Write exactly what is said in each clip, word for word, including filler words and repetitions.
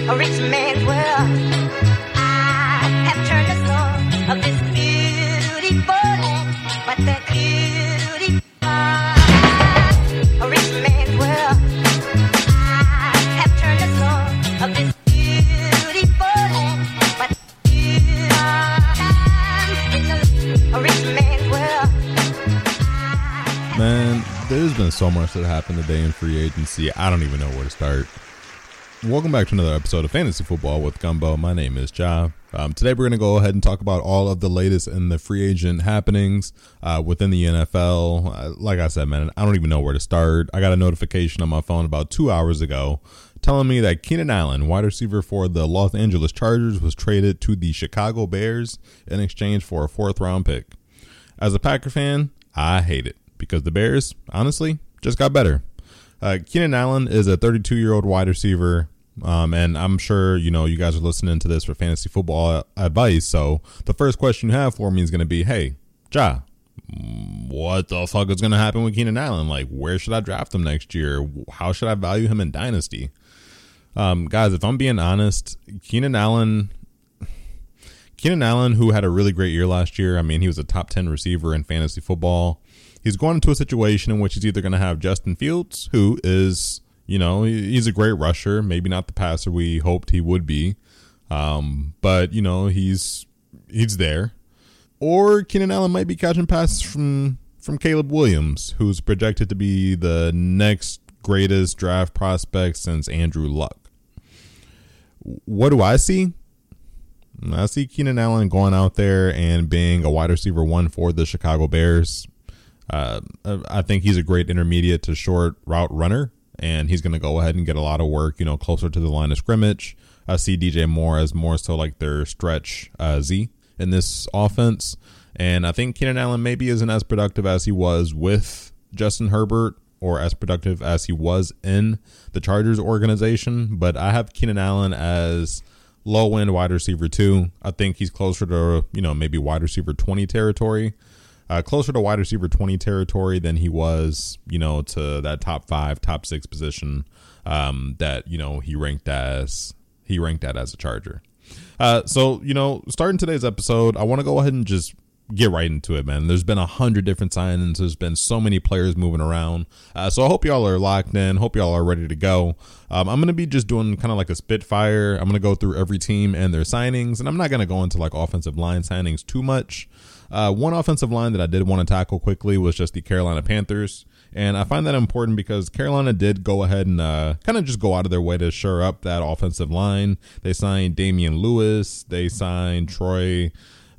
a rich man's world. I have turned the soul of this beautiful land, but that beauty, a rich man's world. I have turned the soul of this beautiful land, but a rich man's world. Man, there's been so much that happened today in free agency. I don't even know where to start. Welcome back to another episode of Fantasy Football with Gumbo. My name is Ja. Um, today we're going to go ahead and talk about all of the latest in the free agent happenings uh, within the N F L. Uh, like I said, man, I don't even know where to start. I got a notification on my phone about two hours ago telling me that Keenan Allen, wide receiver for the Los Angeles Chargers, was traded to the Chicago Bears in exchange for a fourth round pick. As a Packer fan, I hate it because the Bears, honestly, just got better. Uh, Keenan Allen is a thirty-two-year-old wide receiver, um, and I'm sure, you know, you guys are listening to this for fantasy football advice, so the first question you have for me is going to be, hey, Ja, what the fuck is going to happen with Keenan Allen? Like, where should I draft him next year? How should I value him in Dynasty? Um, guys, if I'm being honest, Keenan Allen... Keenan Allen, who had a really great year last year, I mean, he was a top ten receiver in fantasy football. He's going into a situation in which he's either going to have Justin Fields, who is, you know, he's a great rusher, maybe not the passer we hoped he would be, um, but, you know, he's he's there. Or Keenan Allen might be catching passes from, from Caleb Williams, who's projected to be the next greatest draft prospect since Andrew Luck. What do I see? I see Keenan Allen going out there and being a wide receiver one for the Chicago Bears. Uh, I think he's a great intermediate to short route runner, and he's going to go ahead and get a lot of work, you know, closer to the line of scrimmage. I see D J Moore as more so like their stretch uh, Z in this offense, and I think Keenan Allen maybe isn't as productive as he was with Justin Herbert or as productive as he was in the Chargers organization, but I have Keenan Allen as low-end wide receiver two. I think he's closer to, you know, maybe wide receiver twenty territory. Uh, closer to wide receiver twenty territory than he was, you know, to that top five, top six position um, that, you know, he ranked as he ranked at as a Charger. Uh, so, you know, starting today's episode, I want to go ahead and just get right into it, man. There's been a hundred different signings. There's been so many players moving around. Uh, so I hope y'all are locked in. Hope y'all are ready to go. Um, I'm going to be just doing kind of like a spitfire. I'm going to go through every team and their signings, and I'm not going to go into like offensive line signings too much. Uh, one offensive line that I did want to tackle quickly was just the Carolina Panthers. And I find that important because Carolina did go ahead and uh, kind of just go out of their way to shore up that offensive line. They signed Damian Lewis. They signed Troy.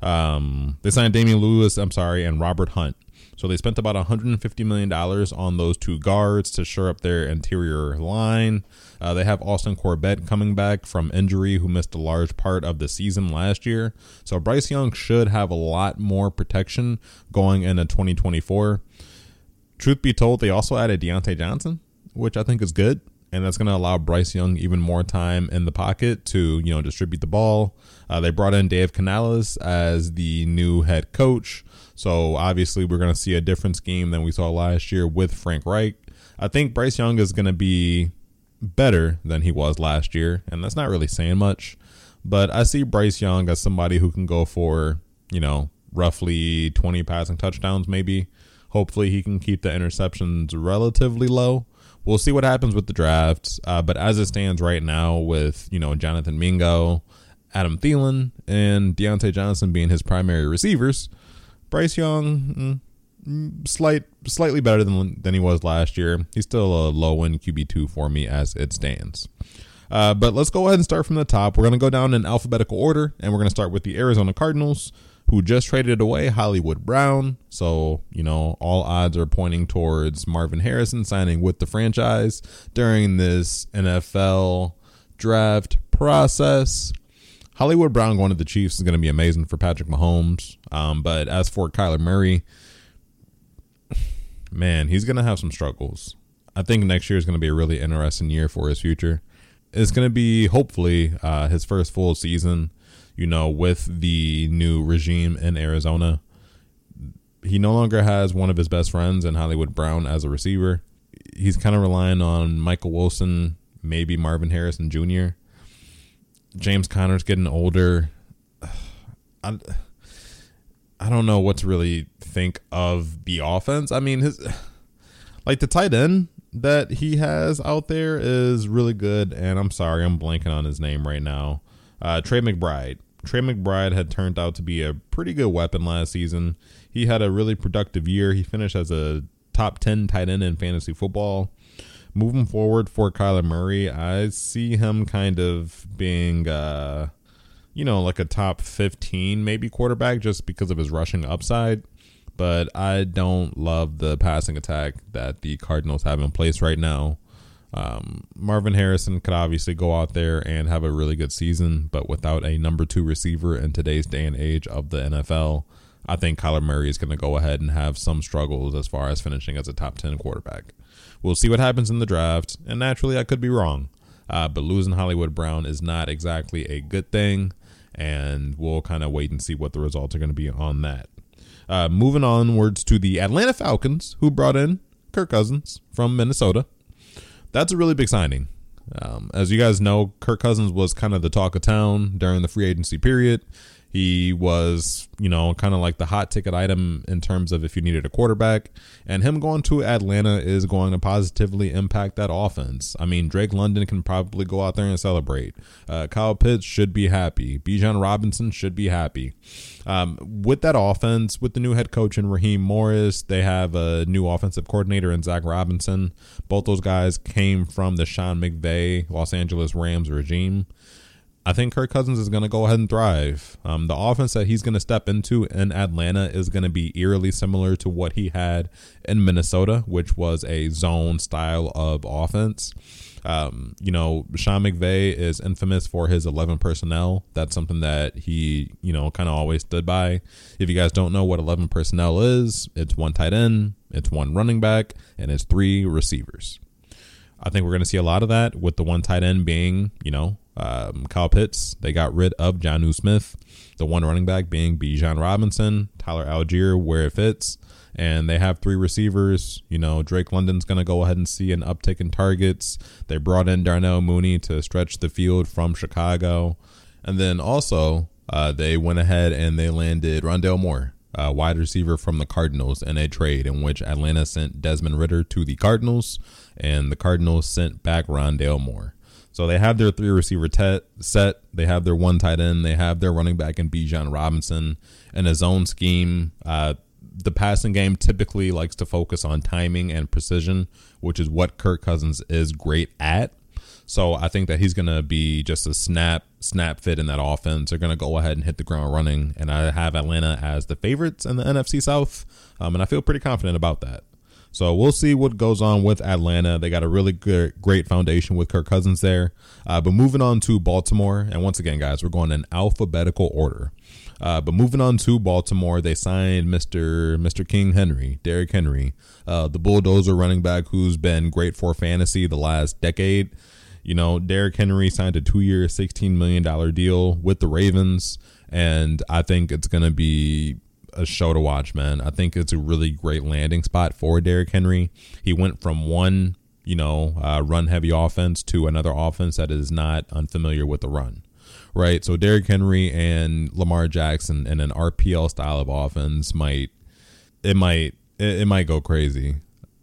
Um, they signed Damian Lewis, I'm sorry, and Robert Hunt. So they spent about one hundred fifty million dollars on those two guards to shore up their interior line. Uh, they have Austin Corbett coming back from injury, who missed a large part of the season last year. So Bryce Young should have a lot more protection going into twenty twenty-four. Truth be told, they also added Deontay Johnson, which I think is good. And that's going to allow Bryce Young even more time in the pocket to, you know, distribute the ball. Uh, they brought in Dave Canales as the new head coach. So obviously we're going to see a different scheme than we saw last year with Frank Reich. I think Bryce Young is going to be better than he was last year. And that's not really saying much. But I see Bryce Young as somebody who can go for, you know, roughly twenty passing touchdowns maybe. Hopefully he can keep the interceptions relatively low. We'll see what happens with the draft, uh, but as it stands right now with, you know, Jonathan Mingo, Adam Thielen, and Deontay Johnson being his primary receivers, Bryce Young, mm, slight, slightly better than than he was last year. He's still a low-end Q B two for me as it stands. Uh, but let's go ahead and start from the top. We're going to go down in alphabetical order, and we're going to start with the Arizona Cardinals, who just traded away Hollywood Brown. So, you know, all odds are pointing towards Marvin Harrison signing with the franchise during this N F L draft process. Hollywood Brown going to the Chiefs is going to be amazing for Patrick Mahomes. Um, but as for Kyler Murray, man, he's going to have some struggles. I think next year is going to be a really interesting year for his future. It's going to be, hopefully, uh, his first full season, you know, with the new regime in Arizona. He no longer has one of his best friends in Hollywood Brown as a receiver. He's kind of relying on Michael Wilson, maybe Marvin Harrison Junior James Conner's getting older. I, I don't know what to really think of the offense. I mean, his like the tight end that he has out there is really good. And I'm sorry, I'm blanking on his name right now. Uh, Trey McBride. Trey McBride had turned out to be a pretty good weapon last season. He had a really productive year. He finished as a top ten tight end in fantasy football. Moving forward for Kyler Murray, I see him kind of being, uh, you know, like a top fifteen maybe quarterback just because of his rushing upside. But I don't love the passing attack that the Cardinals have in place right now. Um, Marvin Harrison could obviously go out there and have a really good season, but without a number two receiver in today's day and age of the N F L, I think Kyler Murray is going to go ahead and have some struggles as far as finishing as a top ten quarterback. We'll see what happens in the draft, and naturally I could be wrong, uh, but losing Hollywood Brown is not exactly a good thing, and we'll kind of wait and see what the results are going to be on that. Uh, moving onwards to the Atlanta Falcons, who brought in Kirk Cousins from Minnesota. That's a really big signing. Um, as you guys know, Kirk Cousins was kind of the talk of town during the free agency period. He was, you know, kind of like the hot ticket item in terms of if you needed a quarterback. And him going to Atlanta is going to positively impact that offense. I mean, Drake London can probably go out there and celebrate. Uh, Kyle Pitts should be happy. Bijan Robinson should be happy. Um, with that offense, with the new head coach in Raheem Morris, they have a new offensive coordinator in Zach Robinson. Both those guys came from the Sean McVay Los Angeles Rams regime. I think Kirk Cousins is going to go ahead and thrive. Um, the offense that he's going to step into in Atlanta is going to be eerily similar to what he had in Minnesota, which was a zone style of offense. Um, you know, Sean McVay is infamous for his eleven personnel. That's something that he, you know, kind of always stood by. If you guys don't know what eleven personnel is, it's one tight end, it's one running back, and it's three receivers. I think we're going to see a lot of that with the one tight end being, you know, um, Kyle Pitts. They got rid of Jonnu Smith. The one running back being Bijan Robinson, Tyler Algier, where it fits. And they have three receivers. You know, Drake London's going to go ahead and see an uptick in targets. They brought in Darnell Mooney to stretch the field from Chicago. And then also uh, they went ahead and they landed Rondale Moore, a wide receiver from the Cardinals, in a trade in which Atlanta sent Desmond Ridder to the Cardinals and the Cardinals sent back Rondale Moore. So they have their three receiver te- set. They have their one tight end. They have their running back in Bijan Robinson. In a zone scheme, uh, the passing game typically likes to focus on timing and precision, which is what Kirk Cousins is great at. So I think that he's going to be just a snap, snap fit in that offense. They're going to go ahead and hit the ground running. And I have Atlanta as the favorites in the N F C South. Um, and I feel pretty confident about that. So we'll see what goes on with Atlanta. They got a really good, great foundation with Kirk Cousins there. Uh, but moving on to Baltimore. And once again, guys, we're going in alphabetical order. Uh, but moving on to Baltimore, they signed Mister Mister King Henry, Derrick Henry, uh, the bulldozer running back who's been great for fantasy the last decade. You know, Derrick Henry signed a two-year, sixteen million dollars deal with the Ravens, and I think it's going to be a show to watch, man. I think it's a really great landing spot for Derrick Henry. He went from one, you know, uh, run-heavy offense to another offense that is not unfamiliar with the run, right? So Derrick Henry and Lamar Jackson in an R P L style of offense might, it might, it, it might go crazy.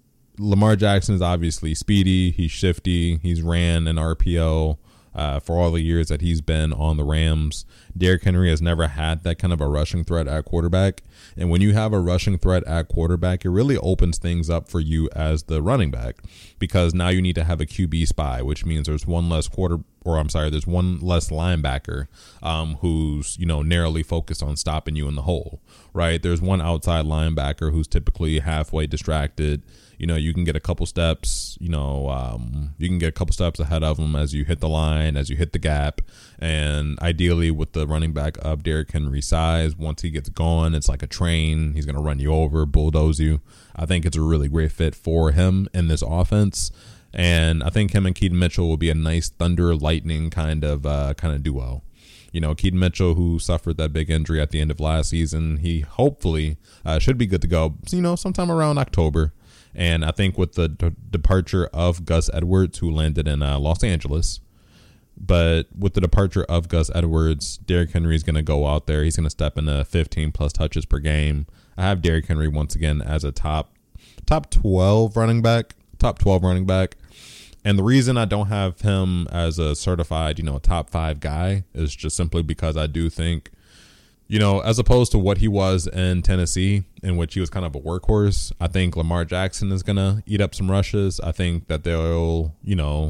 Lamar Jackson is obviously speedy. He's shifty. He's ran an R P O uh, for all the years that he's been on the Rams. Derrick Henry has never had that kind of a rushing threat at quarterback. And when you have a rushing threat at quarterback, it really opens things up for you as the running back, because now you need to have a Q B spy, which means there's one less quarter, or I'm sorry, there's one less linebacker um, who's, you know, narrowly focused on stopping you in the hole, right? There's one outside linebacker who's typically halfway distracted. You know, you can get a couple steps, you know, um, you can get a couple steps ahead of them as you hit the line, as you hit the gap. And ideally with the running back of Derrick Henry's size, once he gets going, it's like a train. He's going to run you over, bulldoze you. I think it's a really great fit for him in this offense. And I think him and Keaton Mitchell will be a nice thunder lightning kind of uh, kind of duo. You know, Keaton Mitchell, who suffered that big injury at the end of last season, he hopefully uh, should be good to go, you know, sometime around October. And I think with the d- departure of Gus Edwards, who landed in uh, Los Angeles, But with the departure of Gus Edwards, Derrick Henry is going to go out there. He's going to step into fifteen plus touches per game. I have Derrick Henry once again as a top top twelve running back, top twelve running back. And the reason I don't have him as a certified, you know, top five guy is just simply because I do think, you know, as opposed to what he was in Tennessee, in which he was kind of a workhorse, I think Lamar Jackson is going to eat up some rushes. I think that they'll, you know,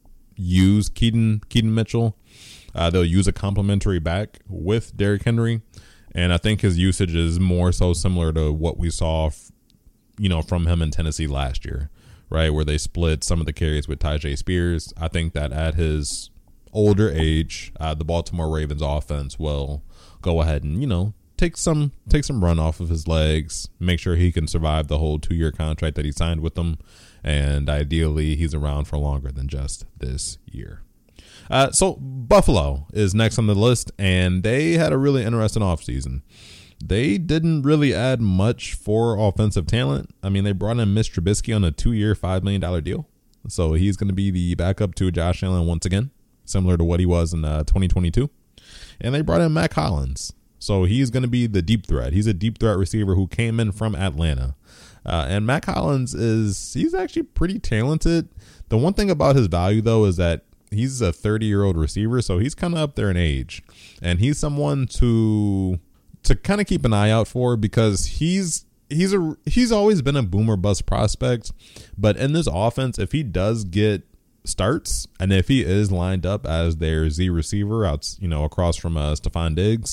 use Keaton Keaton Mitchell. Uh, they'll use a complimentary back with Derrick Henry, and I think his usage is more so similar to what we saw, f- you know, from him in Tennessee last year, right, where they split some of the carries with Tyjae Spears. I think that at his older age, uh, the Baltimore Ravens offense will go ahead and, you know, take some take some run off of his legs, make sure he can survive the whole two year contract that he signed with them. And ideally, he's around for longer than just this year. Uh, so Buffalo is next on the list, and they had a really interesting offseason. They didn't really add much for offensive talent. I mean, they brought in Mitch Trubisky on a two-year, five million dollars deal. So he's going to be the backup to Josh Allen once again, similar to what he was in uh, twenty twenty-two. And they brought in Matt Collins. So he's going to be the deep threat. He's a deep threat receiver who came in from Atlanta. Uh, and Matt Collins is, he's actually pretty talented. The one thing about his value, though, is that he's a thirty-year-old receiver, so he's kind of up there in age. And he's someone to to kind of keep an eye out for because he's he's a he's always been a boomer bust prospect. But in this offense, if he does get starts, and if he is lined up as their Z receiver out, you know, across from uh, Stephon Diggs,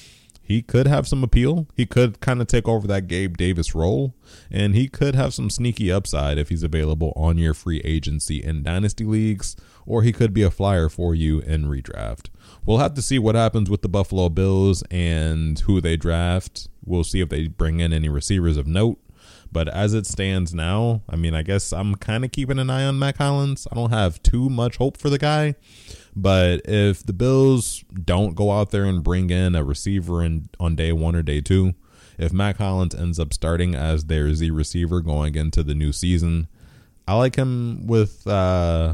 he could have some appeal. He could kind of take over that Gabe Davis role, and he could have some sneaky upside if he's available on your free agency in dynasty leagues, or he could be a flyer for you in redraft. We'll have to see what happens with the Buffalo Bills and who they draft. We'll see if they bring in any receivers of note. But as it stands now, I mean, I guess I'm kind of keeping an eye on Matt Collins. I don't have too much hope for the guy. But if the Bills don't go out there and bring in a receiver in, on day one or day two, if Matt Collins ends up starting as their Z receiver going into the new season, I like him with uh,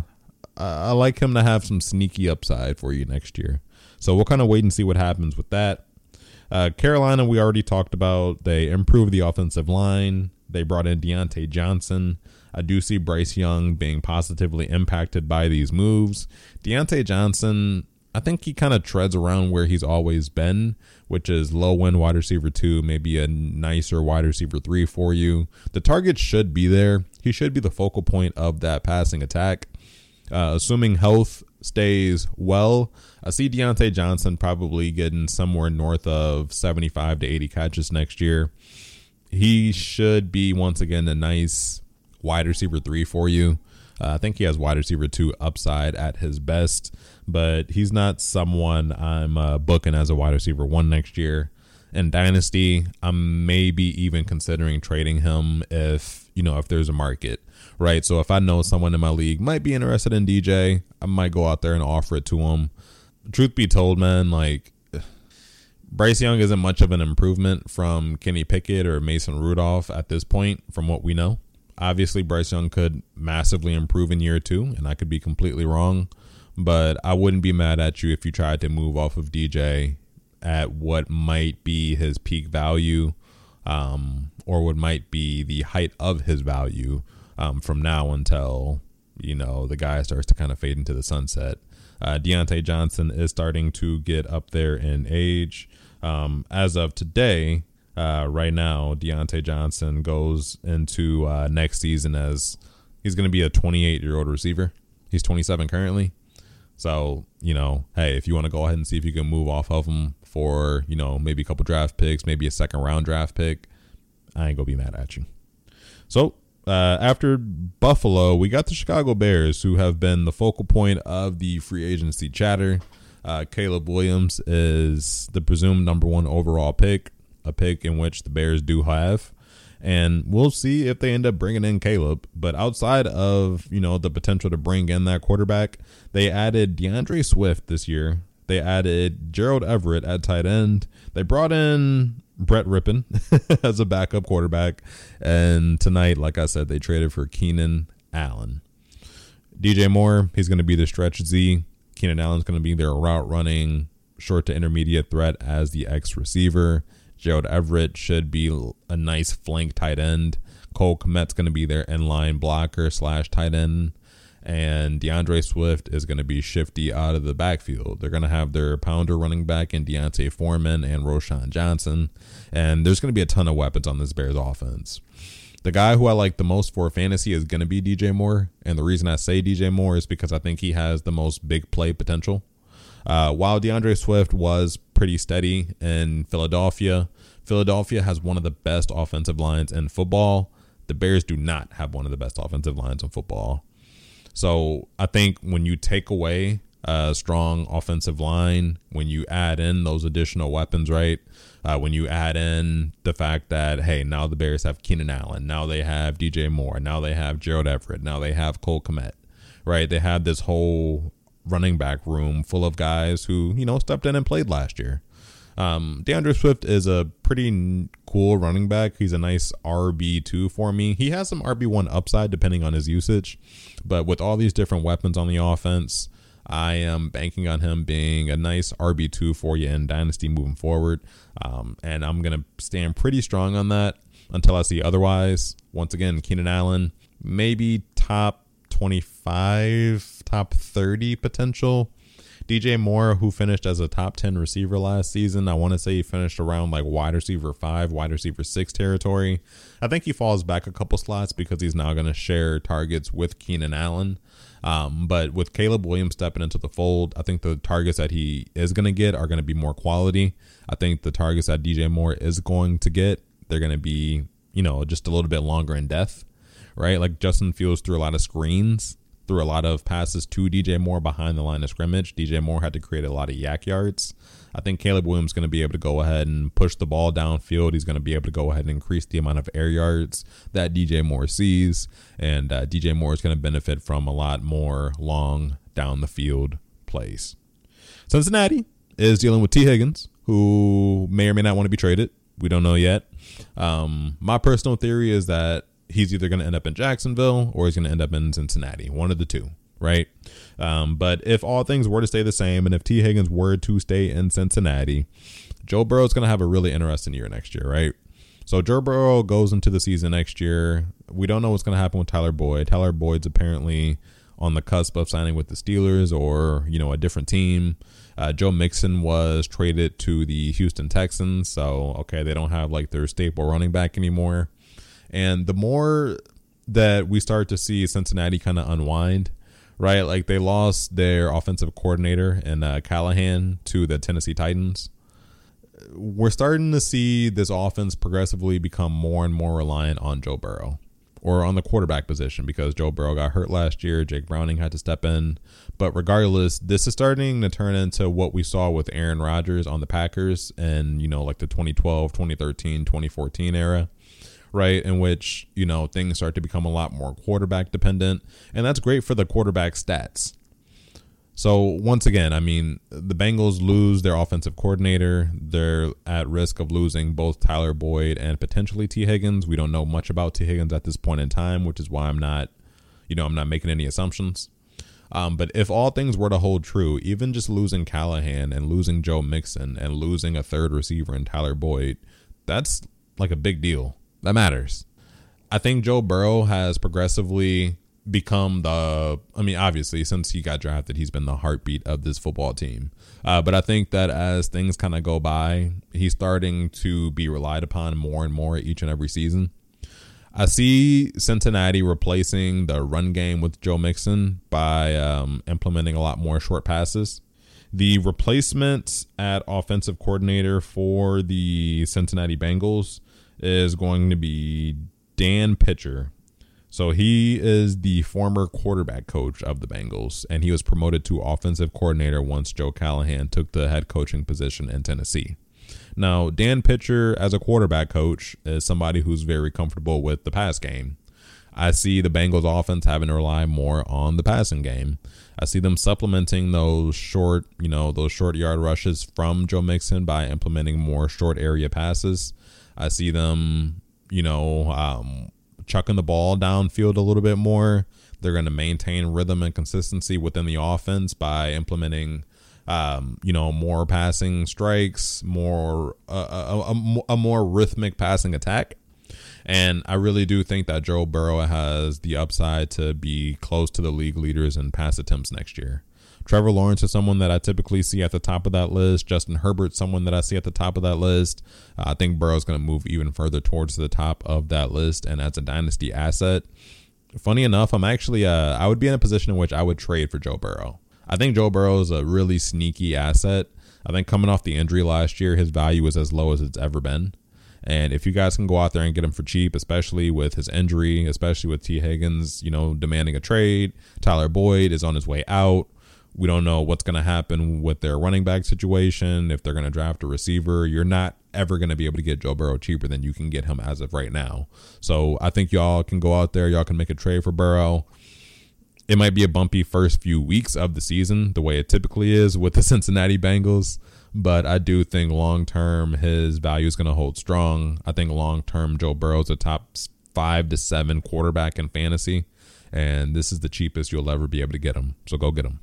I like him to have some sneaky upside for you next year. So we'll kind of wait and see what happens with that. Uh, Carolina, we already talked about. They improved the offensive line. They brought in Deontay Johnson. I do see Bryce Young being positively impacted by these moves. Deontay Johnson, I think he kind of treads around where he's always been, which is low-end wide receiver two, maybe a nicer wide receiver three for you. The target should be there. He should be the focal point of that passing attack. Uh, assuming health stays well, I see Deontay Johnson probably getting somewhere north of seventy-five to eighty catches next year. He should be, once again, a nice wide receiver three for you. Uh, I think he has wide receiver two upside at his best, but he's not someone I'm uh, booking as a wide receiver one next year. In Dynasty, I'm maybe even considering trading him if, you know, if there's a market, right? So if I know someone in my league might be interested in D J, I might go out there and offer it to him. Truth be told, man, like, Bryce Young isn't much of an improvement from Kenny Pickett or Mason Rudolph at this point, from what we know. Obviously, Bryce Young could massively improve in year two, and I could be completely wrong. But I wouldn't be mad at you if you tried to move off of D J at what might be his peak value, um, or what might be the height of his value um, from now until, you know, the guy starts to kind of fade into the sunset. Uh, Deontay Johnson is starting to get up there in age. Um, as of today, uh, right now, Deontay Johnson goes into uh, next season as he's going to be a twenty-eight-year-old receiver. He's twenty-seven currently. So, you know, hey, if you want to go ahead and see if you can move off of him for, you know, maybe a couple draft picks, maybe a second-round draft pick, I ain't going to be mad at you. So, Uh, after Buffalo, we got the Chicago Bears, who have been the focal point of the free agency chatter. Uh, Caleb Williams is the presumed number one overall pick, a pick in which the Bears do have. And we'll see if they end up bringing in Caleb. But outside of, you know, the potential to bring in that quarterback, they added DeAndre Swift this year. They added Gerald Everett at tight end. They brought in Brett Rippon as a backup quarterback. And tonight, like I said, they traded for Keenan Allen. D J Moore, he's going to be the stretch Z. Keenan Allen's going to be their route running, short to intermediate threat as the X receiver. Gerald Everett should be a nice flank tight end. Cole Kmet's going to be their inline blocker slash tight end. And DeAndre Swift is going to be shifty out of the backfield. They're going to have their pounder running back in Deontay Foreman and Roschon Johnson. And there's going to be a ton of weapons on this Bears offense. The guy who I like the most for fantasy is going to be D J Moore. And the reason I say D J Moore is because I think he has the most big play potential. Uh, while DeAndre Swift was pretty steady in Philadelphia, Philadelphia has one of the best offensive lines in football. The Bears do not have one of the best offensive lines in football. So I think when you take away a strong offensive line, when you add in those additional weapons, right? Uh, when you add in the fact that, hey, now the Bears have Keenan Allen, now they have D J Moore, now they have Gerald Everett, now they have Cole Kmet, right? They have this whole running back room full of guys who, you know, stepped in and played last year. Um, DeAndre Swift is a pretty cool running back. He's a nice R B two for me. He has some R B one upside depending on his usage, but with all these different weapons on the offense, I am banking on him being a nice R B two for you in Dynasty moving forward. Um, and I'm going to stand pretty strong on that until I see otherwise. Once again, Keenan Allen, maybe top twenty-five, top thirty potential. D J Moore, who finished as a top ten receiver last season, I want to say he finished around like wide receiver five, wide receiver six territory. I think he falls back a couple slots because he's now going to share targets with Keenan Allen. Um, but with Caleb Williams stepping into the fold, I think the targets that he is going to get are going to be more quality. I think the targets that D J Moore is going to get, they're going to be, you know, just a little bit longer in depth, right? Like Justin Fields threw a lot of screens, threw a lot of passes to D J Moore behind the line of scrimmage. D J Moore had to create a lot of yak yards. I think Caleb Williams is going to be able to go ahead and push the ball downfield. He's going to be able to go ahead and increase the amount of air yards that D J Moore sees. And uh, D J Moore is going to benefit from a lot more long down the field plays. Cincinnati is dealing with T. Higgins, who may or may not want to be traded. We don't know yet. Um, my personal theory is that he's either going to end up in Jacksonville or he's going to end up in Cincinnati. One of the two, right? Um, but if all things were to stay the same and if T. Higgins were to stay in Cincinnati, Joe Burrow is going to have a really interesting year next year, right? So Joe Burrow goes into the season next year. We don't know what's going to happen with Tyler Boyd. Tyler Boyd's apparently on the cusp of signing with the Steelers or, you know, a different team. Uh, Joe Mixon was traded to the Houston Texans. So, okay, they don't have like their staple running back anymore. And the more that we start to see Cincinnati kind of unwind, right? Like they lost their offensive coordinator in uh, Callahan to the Tennessee Titans. We're starting to see this offense progressively become more and more reliant on Joe Burrow or on the quarterback position because Joe Burrow got hurt last year. Jake Browning had to step in. But regardless, this is starting to turn into what we saw with Aaron Rodgers on the Packers and, you know, like the twenty twelve, twenty thirteen, twenty fourteen era. Right, in which, you know, things start to become a lot more quarterback dependent. And that's great for the quarterback stats. So, once again, I mean, the Bengals lose their offensive coordinator. They're at risk of losing both Tyler Boyd and potentially T. Higgins. We don't know much about T. Higgins at this point in time, which is why I'm not, you know, I'm not making any assumptions. Um, but if all things were to hold true, even just losing Callahan and losing Joe Mixon and losing a third receiver in Tyler Boyd, that's like a big deal. That matters. I think Joe Burrow has progressively become the, I mean, obviously, since he got drafted, he's been the heartbeat of this football team. Uh, but I think that as things kind of go by, he's starting to be relied upon more and more each and every season. I see Cincinnati replacing the run game with Joe Mixon by um, implementing a lot more short passes. The replacement at offensive coordinator for the Cincinnati Bengals is going to be Dan Pitcher. So he is the former quarterback coach of the Bengals, and he was promoted to offensive coordinator once Joe Callahan took the head coaching position in Tennessee. Now, Dan Pitcher, as a quarterback coach, is somebody who's very comfortable with the pass game. I see the Bengals offense having to rely more on the passing game. I see them supplementing those short, you know, those short yard rushes from Joe Mixon by implementing more short area passes. I see them, you know, um, chucking the ball downfield a little bit more. They're going to maintain rhythm and consistency within the offense by implementing, um, you know, more passing strikes, more uh, a, a, a more rhythmic passing attack. And I really do think that Joe Burrow has the upside to be close to the league leaders in pass attempts next year. Trevor Lawrence is someone that I typically see at the top of that list. Justin Herbert, someone that I see at the top of that list. Uh, I think Burrow's going to move even further towards the top of that list. And as a dynasty asset, funny enough, I'm actually, uh, I would be in a position in which I would trade for Joe Burrow. I think Joe Burrow is a really sneaky asset. I think coming off the injury last year, his value is as low as it's ever been. And if you guys can go out there and get him for cheap, especially with his injury, especially with T. Higgins, you know, demanding a trade, Tyler Boyd is on his way out. We don't know what's going to happen with their running back situation. If they're going to draft a receiver, you're not ever going to be able to get Joe Burrow cheaper than you can get him as of right now. So I think y'all can go out there. Y'all can make a trade for Burrow. It might be a bumpy first few weeks of the season, the way it typically is with the Cincinnati Bengals. But I do think long-term his value is going to hold strong. I think long-term Joe Burrow is a top five to seven quarterback in fantasy. And this is the cheapest you'll ever be able to get him. So go get him.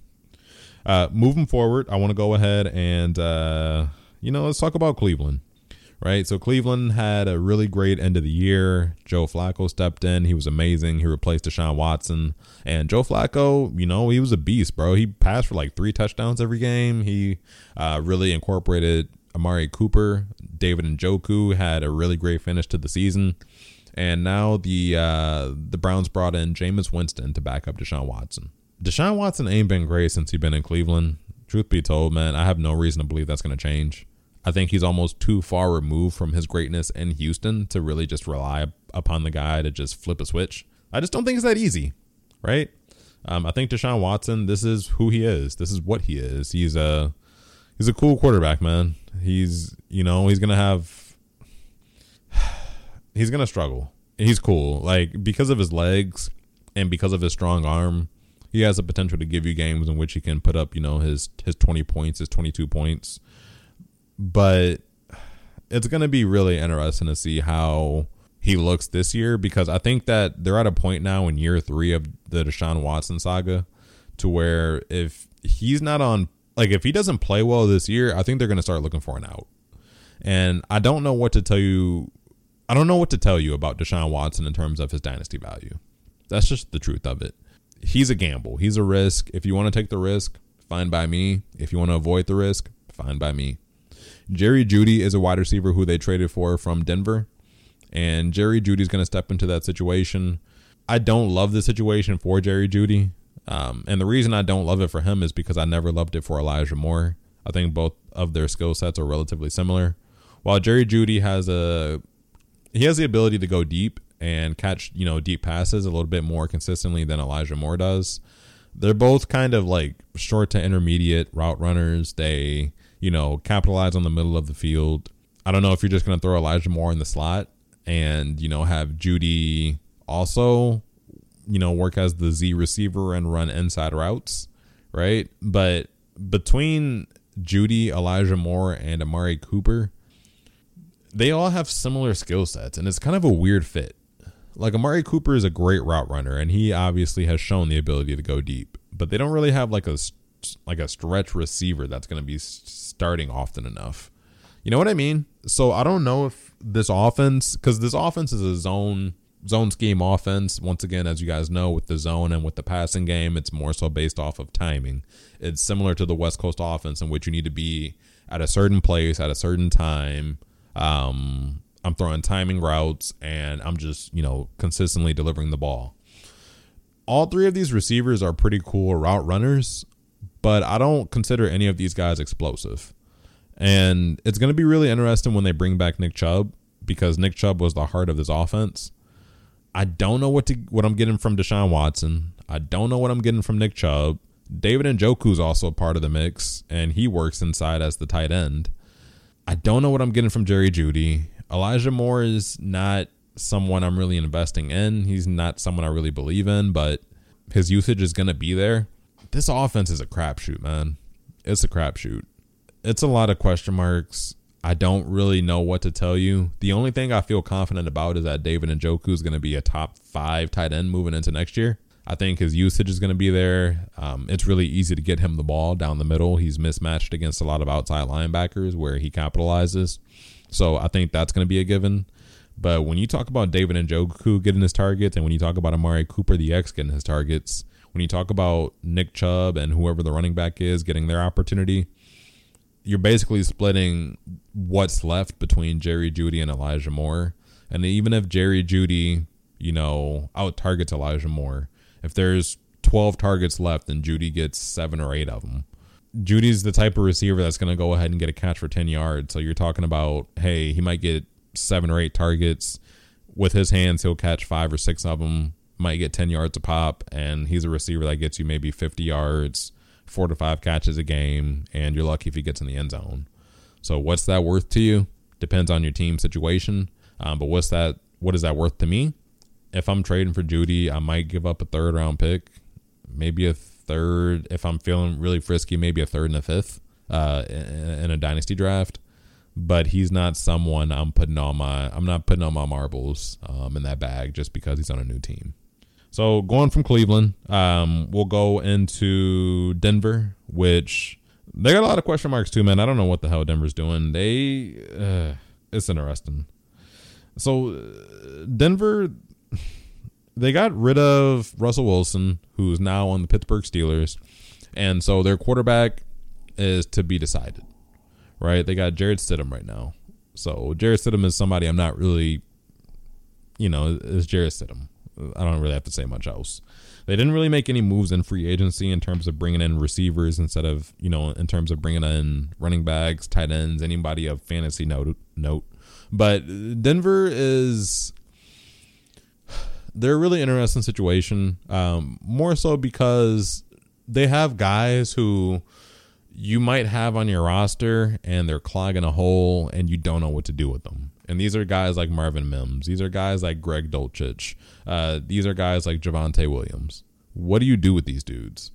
Uh, moving forward, I want to go ahead and, uh, you know, let's talk about Cleveland, right? So Cleveland had a really great end of the year. Joe Flacco stepped in. He was amazing. He replaced Deshaun Watson. And Joe Flacco, you know, he was a beast, bro. He passed for like three touchdowns every game. He uh, really incorporated Amari Cooper. David Njoku had a really great finish to the season. And now the uh, the Browns brought in Jameis Winston to back up Deshaun Watson. Deshaun Watson ain't been great since he's been in Cleveland. Truth be told, man, I have no reason to believe that's going to change. I think he's almost too far removed from his greatness in Houston to really just rely upon the guy to just flip a switch. I just don't think it's that easy, right? Um, I think Deshaun Watson, this is who he is. This is what he is. He's a he's a cool quarterback, man. He's, you know, he's going to have he's going to struggle. He's cool. Like, because of his legs and because of his strong arm, he has the potential to give you games in which he can put up, you know, his his twenty points, his twenty-two points. But it's going to be really interesting to see how he looks this year, because I think that they're at a point now in year three of the Deshaun Watson saga to where if he's not on, like if he doesn't play well this year, I think they're going to start looking for an out. And I don't know what to tell you. I don't know what to tell you about Deshaun Watson in terms of his dynasty value. That's just the truth of it. He's a gamble. He's a risk. If you want to take the risk, fine by me. If you want to avoid the risk, fine by me. Jerry Jeudy is a wide receiver who they traded for from Denver. And Jerry Judy's going to step into that situation. I don't love the situation for Jerry Jeudy. Um, and the reason I don't love it for him is because I never loved it for Elijah Moore. I think both of their skill sets are relatively similar. While Jerry Jeudy has a, he has the ability to go deep and catch, you know, deep passes a little bit more consistently than Elijah Moore does. They're both kind of like short to intermediate route runners. They, you know, capitalize on the middle of the field. I don't know if you're just going to throw Elijah Moore in the slot and, you know, have Jeudy also, you know, work as the Z receiver and run inside routes, right? But between Jeudy, Elijah Moore, and Amari Cooper, they all have similar skill sets, and it's kind of a weird fit. Like, Amari Cooper is a great route runner, and he obviously has shown the ability to go deep, but they don't really have like a like a stretch receiver that's going to be starting often enough. You know what I mean? So I don't know if this offense, because this offense is a zone zone scheme offense. Once again, as you guys know, with the zone and with the passing game, it's more so based off of timing. It's similar to the West Coast offense, in which you need to be at a certain place at a certain time. Um, I'm throwing timing routes, and I'm just, you know, consistently delivering the ball. All three of these receivers are pretty cool route runners, but I don't consider any of these guys explosive. And it's going to be really interesting when they bring back Nick Chubb, because Nick Chubb was the heart of this offense. I don't know what to what I'm getting from Deshaun Watson. I don't know what I'm getting from Nick Chubb. David Njoku is also a part of the mix, and he works inside as the tight end. I don't know what I'm getting from Jerry Jeudy. Elijah Moore is not someone I'm really investing in. He's not someone I really believe in, but his usage is going to be there. This offense is a crapshoot, man. It's a crapshoot. It's a lot of question marks. I don't really know what to tell you. The only thing I feel confident about is that David Njoku is going to be a top five tight end moving into next year. I think his usage is going to be there. Um, it's really easy to get him the ball down the middle. He's mismatched against a lot of outside linebackers where he capitalizes. So I think that's going to be a given. But when you talk about David Njoku getting his targets, and when you talk about Amari Cooper, the X, getting his targets, when you talk about Nick Chubb and whoever the running back is getting their opportunity, you're basically splitting what's left between Jerry Jeudy and Elijah Moore. And even if Jerry Jeudy, you know, out targets Elijah Moore, if there's twelve targets left, then Jeudy gets seven or eight of them. Judy's the type of receiver that's going to go ahead and get a catch for ten yards. So you're talking about, hey, he might get seven or eight targets. With his hands, he'll catch five or six of them, might get ten yards a pop, and he's a receiver that gets you maybe fifty yards, four to five catches a game, and you're lucky if he gets in the end zone. So what's that worth to you? Depends on your team situation. Um, but what's that? What is that worth to me? If I'm trading for Jeudy, I might give up a third round pick, maybe a third. If I'm feeling really frisky, maybe a third and a fifth uh, in, in a dynasty draft. But he's not someone I'm putting on my. I'm not putting on my marbles um, in that bag just because he's on a new team. So going from Cleveland, um, we'll go into Denver, which they got a lot of question marks too, man. I don't know what the hell Denver's doing. They, uh, it's interesting. So uh, Denver, they got rid of Russell Wilson, who's now on the Pittsburgh Steelers. And so their quarterback is to be decided, right? They got Jarrett Stidham right now. So Jarrett Stidham is somebody I'm not really, you know, is Jarrett Stidham. I don't really have to say much else. They didn't really make any moves in free agency in terms of bringing in receivers instead of, you know, in terms of bringing in running backs, tight ends, anybody of fantasy note. note. But Denver is, they're a really interesting situation, um, more so because they have guys who you might have on your roster and they're clogging a hole and you don't know what to do with them. And these are guys like Marvin Mims. These are guys like Greg Dulcich. Uh, these are guys like Javonte Williams. What do you do with these dudes?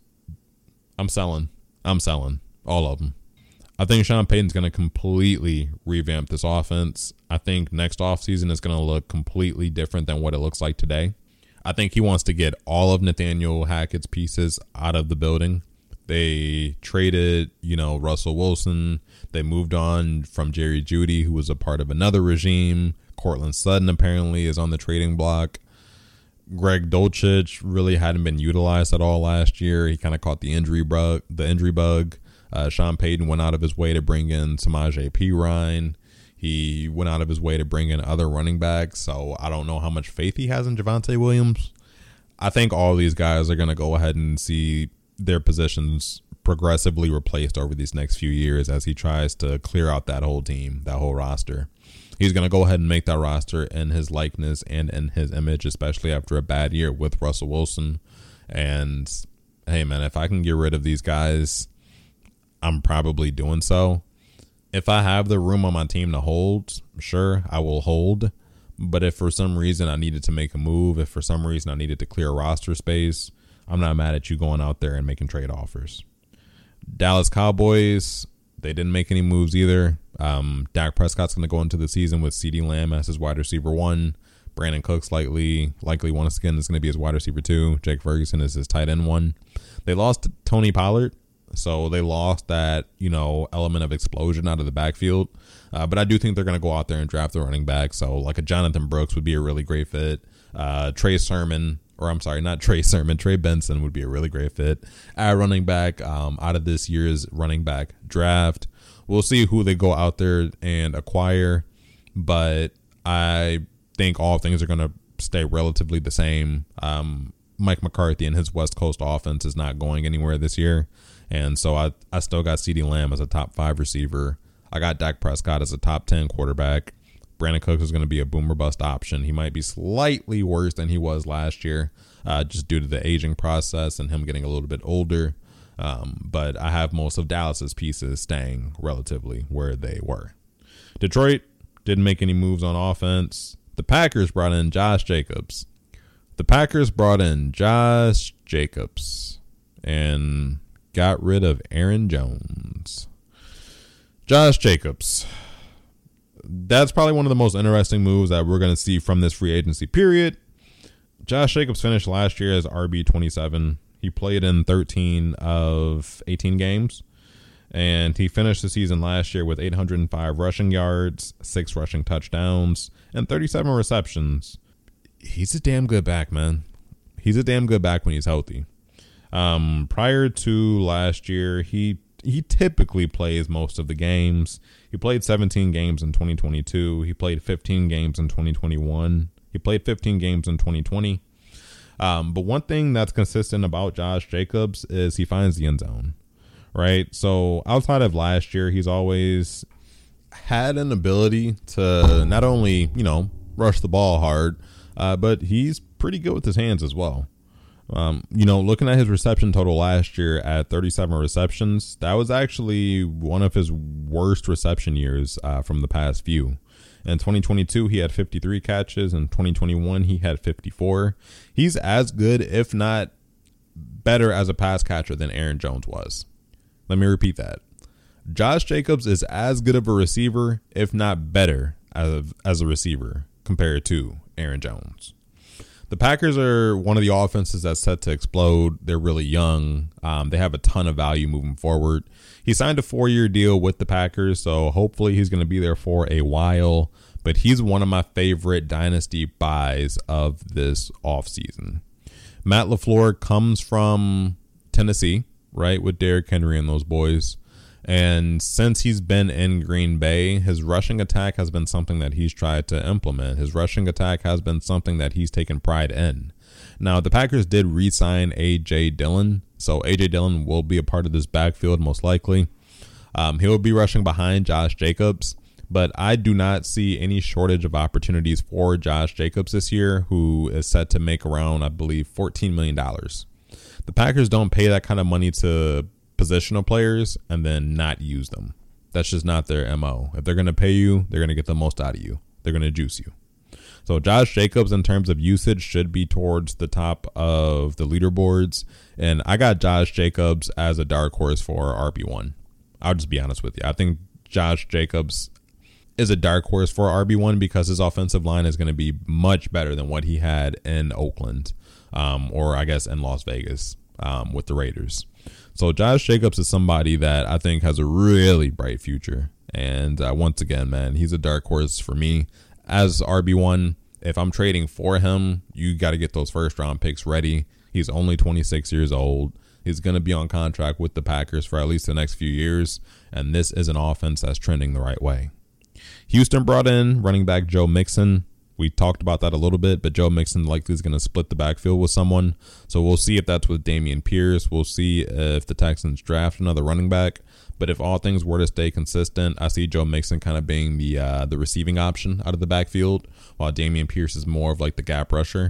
I'm selling. I'm selling. All of them. I think Sean Payton's going to completely revamp this offense. I think next offseason is going to look completely different than what it looks like today. I think he wants to get all of Nathaniel Hackett's pieces out of the building. They traded, you know, Russell Wilson. They moved on from Jerry Jeudy, who was a part of another regime. Cortland Sutton apparently is on the trading block. Greg Dulcich really hadn't been utilized at all last year. He kind of caught the injury bug. The injury bug. Uh, Sean Payton went out of his way to bring in Samaje Perine. He went out of his way to bring in other running backs. So I don't know how much faith he has in Javonte Williams. I think all these guys are going to go ahead and see their positions progressively replaced over these next few years as he tries to clear out that whole team, that whole roster. He's going to go ahead and make that roster in his likeness and in his image, especially after a bad year with Russell Wilson. And, hey, man, if I can get rid of these guys, I'm probably doing so. If I have the room on my team to hold, sure, I will hold. But if for some reason I needed to make a move, if for some reason I needed to clear roster space, I'm not mad at you going out there and making trade offers. Dallas Cowboys, they didn't make any moves either. Um, Dak Prescott's going to go into the season with CeeDee Lamb as his wide receiver one. Brandon Cooks likely, likely once again is going to be his wide receiver two. Jake Ferguson is his tight end one. They lost Tony Pollard, so they lost that, you know, element of explosion out of the backfield. Uh, but I do think they're going to go out there and draft the running back. So like a Jonathan Brooks would be a really great fit. Uh, Trey Sermon. Or I'm sorry, not Trey Sermon. Trey Benson would be a really great fit at running back um, out of this year's running back draft. We'll see who they go out there and acquire, but I think all things are going to stay relatively the same. Um, Mike McCarthy and his West Coast offense is not going anywhere this year, and so I, I still got CeeDee Lamb as a top five receiver. I got Dak Prescott as a top ten quarterback. Brandon Cooks is going to be a boomer bust option. He might be slightly worse than he was last year, uh, just due to the aging process and him getting a little bit older. Um, but I have most of Dallas's pieces staying relatively where they were. Detroit didn't make any moves on offense. The Packers brought in Josh Jacobs. The Packers brought in Josh Jacobs and got rid of Aaron Jones. Josh Jacobs. That's probably one of the most interesting moves that we're going to see from this free agency period. Josh Jacobs finished last year as R B twenty-seven. He played in thirteen of eighteen games, and he finished the season last year with eight hundred five rushing yards, six rushing touchdowns, and thirty-seven receptions. He's a damn good back, man. He's a damn good back when he's healthy. Um, prior to last year, he he typically plays most of the games. He played seventeen games in twenty twenty-two. He played fifteen games in twenty twenty-one. He played fifteen games in twenty twenty. Um, but one thing that's consistent about Josh Jacobs is he finds the end zone, right? So outside of last year, he's always had an ability to not only, you know, rush the ball hard, uh, but he's pretty good with his hands as well. Um, you know, looking at his reception total last year at thirty-seven receptions, that was actually one of his worst reception years uh, from the past few. In twenty twenty-two, he had fifty-three catches. In twenty twenty-one, he had fifty-four. He's as good, if not better, as a pass catcher than Aaron Jones was. Let me repeat that. Josh Jacobs is as good of a receiver, if not better, as, as a receiver compared to Aaron Jones. The Packers are one of the offenses that's set to explode. They're really young. Um, they have a ton of value moving forward. He signed a four-year deal with the Packers, so hopefully he's going to be there for a while. But he's one of my favorite dynasty buys of this offseason. Matt LaFleur comes from Tennessee, right, with Derrick Henry and those boys. And since he's been in Green Bay, his rushing attack has been something that he's tried to implement. His rushing attack has been something that he's taken pride in. Now, the Packers did re-sign A J Dillon, so A J Dillon will be a part of this backfield most likely. Um, he'll be rushing behind Josh Jacobs, but I do not see any shortage of opportunities for Josh Jacobs this year, who is set to make around, I believe, fourteen million dollars. The Packers don't pay that kind of money to positional players and then not use them. That's just not their M O. If they're going to pay you, they're going to get the most out of you. They're going to juice you. So Josh Jacobs, in terms of usage, should be towards the top of the leaderboards. And I got Josh Jacobs as a dark horse for R B one. I'll just be honest with you. I think Josh Jacobs is a dark horse for R B one because his offensive line is going to be much better than what he had in Oakland, um, or I guess in Las Vegas um, with the Raiders. So Josh Jacobs is somebody that I think has a really bright future. And uh, once again, man, he's a dark horse for me as R B one. If I'm trading for him, you got to get those first round picks ready. He's only twenty-six years old. He's going to be on contract with the Packers for at least the next few years. And this is an offense that's trending the right way. Houston brought in running back Joe Mixon. We talked about that a little bit, but Joe Mixon likely is going to split the backfield with someone. So we'll see if that's with Dameon Pierce. We'll see if the Texans draft another running back. But if all things were to stay consistent, I see Joe Mixon kind of being the uh, the receiving option out of the backfield, while Dameon Pierce is more of like the gap rusher.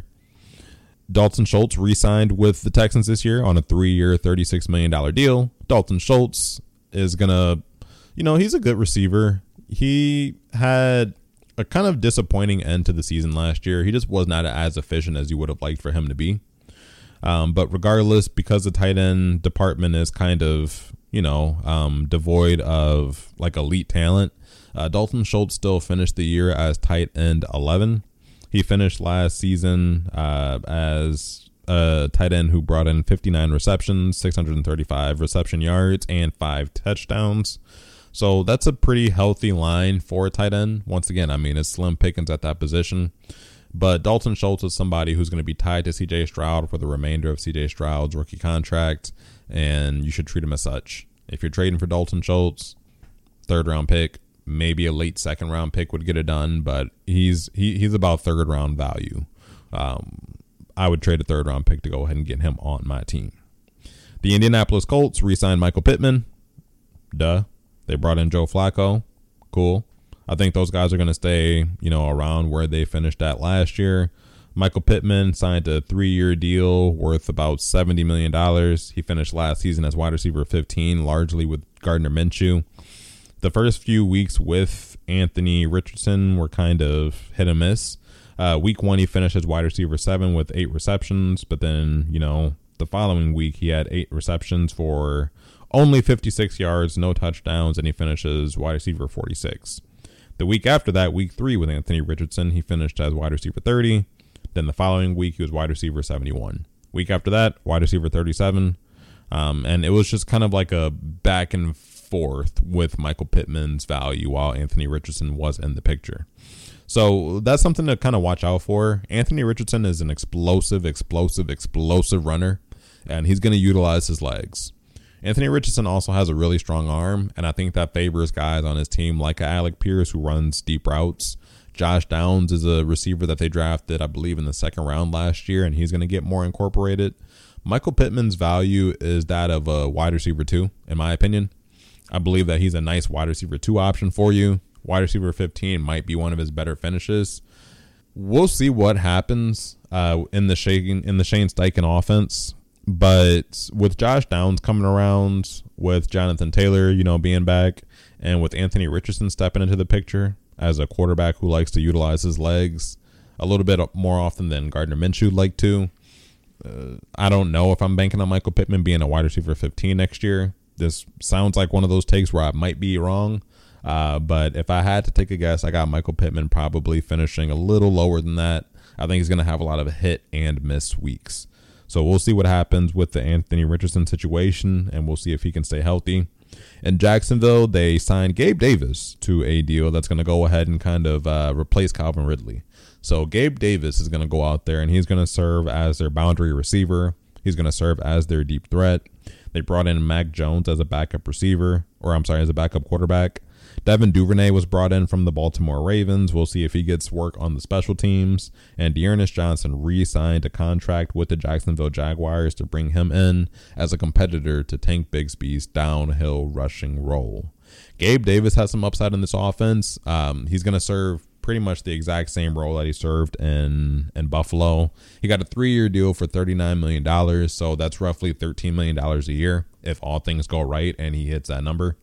Dalton Schultz re-signed with the Texans this year on a three-year, thirty-six million dollars deal. Dalton Schultz is going to, you know, he's a good receiver. He had a kind of disappointing end to the season last year. He just was not as efficient as you would have liked for him to be. Um, but regardless, because the tight end department is kind of, you know, um, devoid of like elite talent, uh, Dalton Schultz still finished the year as tight end eleven. He finished last season uh, as a tight end who brought in fifty-nine receptions, six hundred thirty-five reception yards, and five touchdowns. So that's a pretty healthy line for a tight end. Once again, I mean, it's slim pickings at that position. But Dalton Schultz is somebody who's going to be tied to C J Stroud for the remainder of C J Stroud's rookie contract, and you should treat him as such. If you're trading for Dalton Schultz, third round pick, maybe a late second round pick would get it done, but he's he, he's about third round value. Um, I would trade a third round pick to go ahead and get him on my team. The Indianapolis Colts re-signed Michael Pittman. Duh. They brought in Joe Flacco. Cool. I think those guys are going to stay, you know, around where they finished at last year. Michael Pittman signed a three-year deal worth about seventy million dollars. He finished last season as wide receiver fifteen, largely with Gardner Minshew. The first few weeks with Anthony Richardson were kind of hit and miss. Uh, week one, he finished as wide receiver seven with eight receptions, but then, you know, the following week, he had eight receptions for only fifty-six yards, no touchdowns, and he finishes wide receiver forty-six. The week after that, week three with Anthony Richardson, he finished as wide receiver thirty, Then the following week, he was wide receiver seventy-one. Week after that, wide receiver thirty-seven. Um, and it was just kind of like a back and forth with Michael Pittman's value while Anthony Richardson was in the picture. So that's something to kind of watch out for. Anthony Richardson is an explosive, explosive, explosive runner, and he's going to utilize his legs. Anthony Richardson also has a really strong arm, and I think that favors guys on his team like Alec Pierce, who runs deep routes. Josh Downs is a receiver that they drafted, I believe, in the second round last year, and he's going to get more incorporated. Michael Pittman's value is that of a wide receiver two, in my opinion. I believe that he's a nice wide receiver two option for you. Wide receiver fifteen might be one of his better finishes. We'll see what happens uh, in the Shane in the Shane Steichen offense. But with Josh Downs coming around, with Jonathan Taylor, you know, being back, and with Anthony Richardson stepping into the picture as a quarterback who likes to utilize his legs a little bit more often than Gardner Minshew like to, uh, I don't know if I'm banking on Michael Pittman being a wide receiver fifteen next year. This sounds like one of those takes where I might be wrong. Uh, but if I had to take a guess, I got Michael Pittman probably finishing a little lower than that. I think he's going to have a lot of hit and miss weeks. So we'll see what happens with the Anthony Richardson situation, and we'll see if he can stay healthy. In Jacksonville, they signed Gabe Davis to a deal that's going to go ahead and kind of uh, replace Calvin Ridley. So Gabe Davis is going to go out there, and he's going to serve as their boundary receiver. He's going to serve as their deep threat. They brought in Mac Jones as a backup receiver, or I'm sorry, as a backup quarterback. Devin Duvernay was brought in from the Baltimore Ravens. We'll see if he gets work on the special teams. And Dearness Johnson re-signed a contract with the Jacksonville Jaguars to bring him in as a competitor to Tank Bigsby's downhill rushing role. Gabe Davis has some upside in this offense. Um, he's going to serve pretty much the exact same role that he served in, in Buffalo. He got a three-year deal for thirty-nine million dollars, so that's roughly thirteen million dollars a year if all things go right and he hits that number.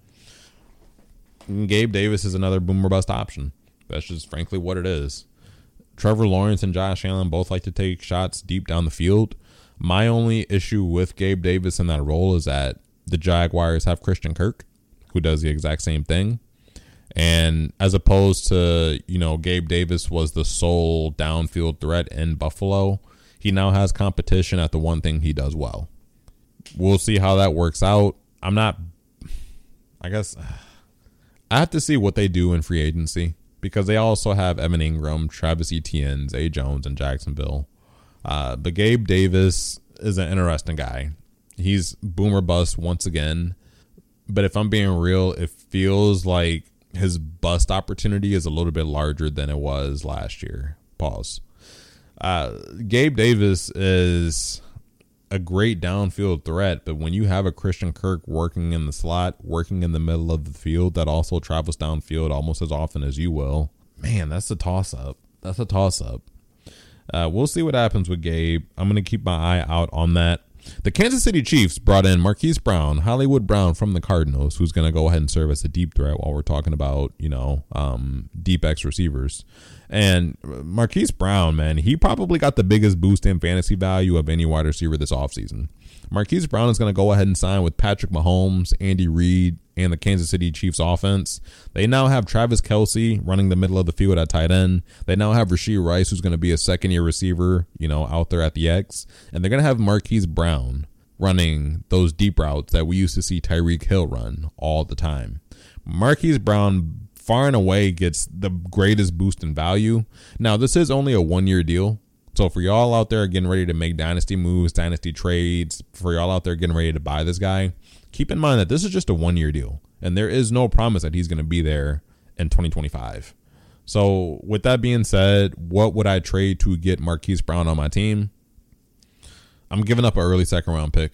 Gabe Davis is another boomer bust option. That's just frankly what it is. Trevor Lawrence and Josh Allen both like to take shots deep down the field. My only issue with Gabe Davis in that role is that the Jaguars have Christian Kirk, who does the exact same thing. And as opposed to, you know, Gabe Davis was the sole downfield threat in Buffalo, he now has competition at the one thing he does well. We'll see how that works out. I'm not, I guess, I have to see what they do in free agency because they also have Evan Ingram, Travis Etienne, Zay Jones in Jacksonville. Uh, but Gabe Davis is an interesting guy. He's boomer bust once again. But if I'm being real, it feels like his bust opportunity is a little bit larger than it was last year. Pause. Uh, Gabe Davis is a great downfield threat, but when you have a Christian Kirk working in the slot, working in the middle of the field that also travels downfield almost as often as you will, man, that's a toss-up. That's a toss-up. Uh, we'll see what happens with Gabe. I'm going to keep my eye out on that. The Kansas City Chiefs brought in Marquise Brown, Hollywood Brown from the Cardinals, who's going to go ahead and serve as a deep threat while we're talking about, you know, um, deep X receivers. And Marquise Brown, man, he probably got the biggest boost in fantasy value of any wide receiver this offseason. Marquise Brown is going to go ahead and sign with Patrick Mahomes, Andy Reid, and the Kansas City Chiefs offense. They now have Travis Kelce running the middle of the field at tight end. They now have Rashee Rice, who's going to be a second-year receiver, you know, out there at the X. And they're going to have Marquise Brown running those deep routes that we used to see Tyreek Hill run all the time. Marquise Brown far and away gets the greatest boost in value. Now, this is only a one-year deal. So for y'all out there getting ready to make dynasty moves, dynasty trades, for y'all out there getting ready to buy this guy, keep in mind that this is just a one-year deal. And there is no promise that he's going to be there in twenty twenty-five. So with that being said, what would I trade to get Marquise Brown on my team? I'm giving up an early second round pick.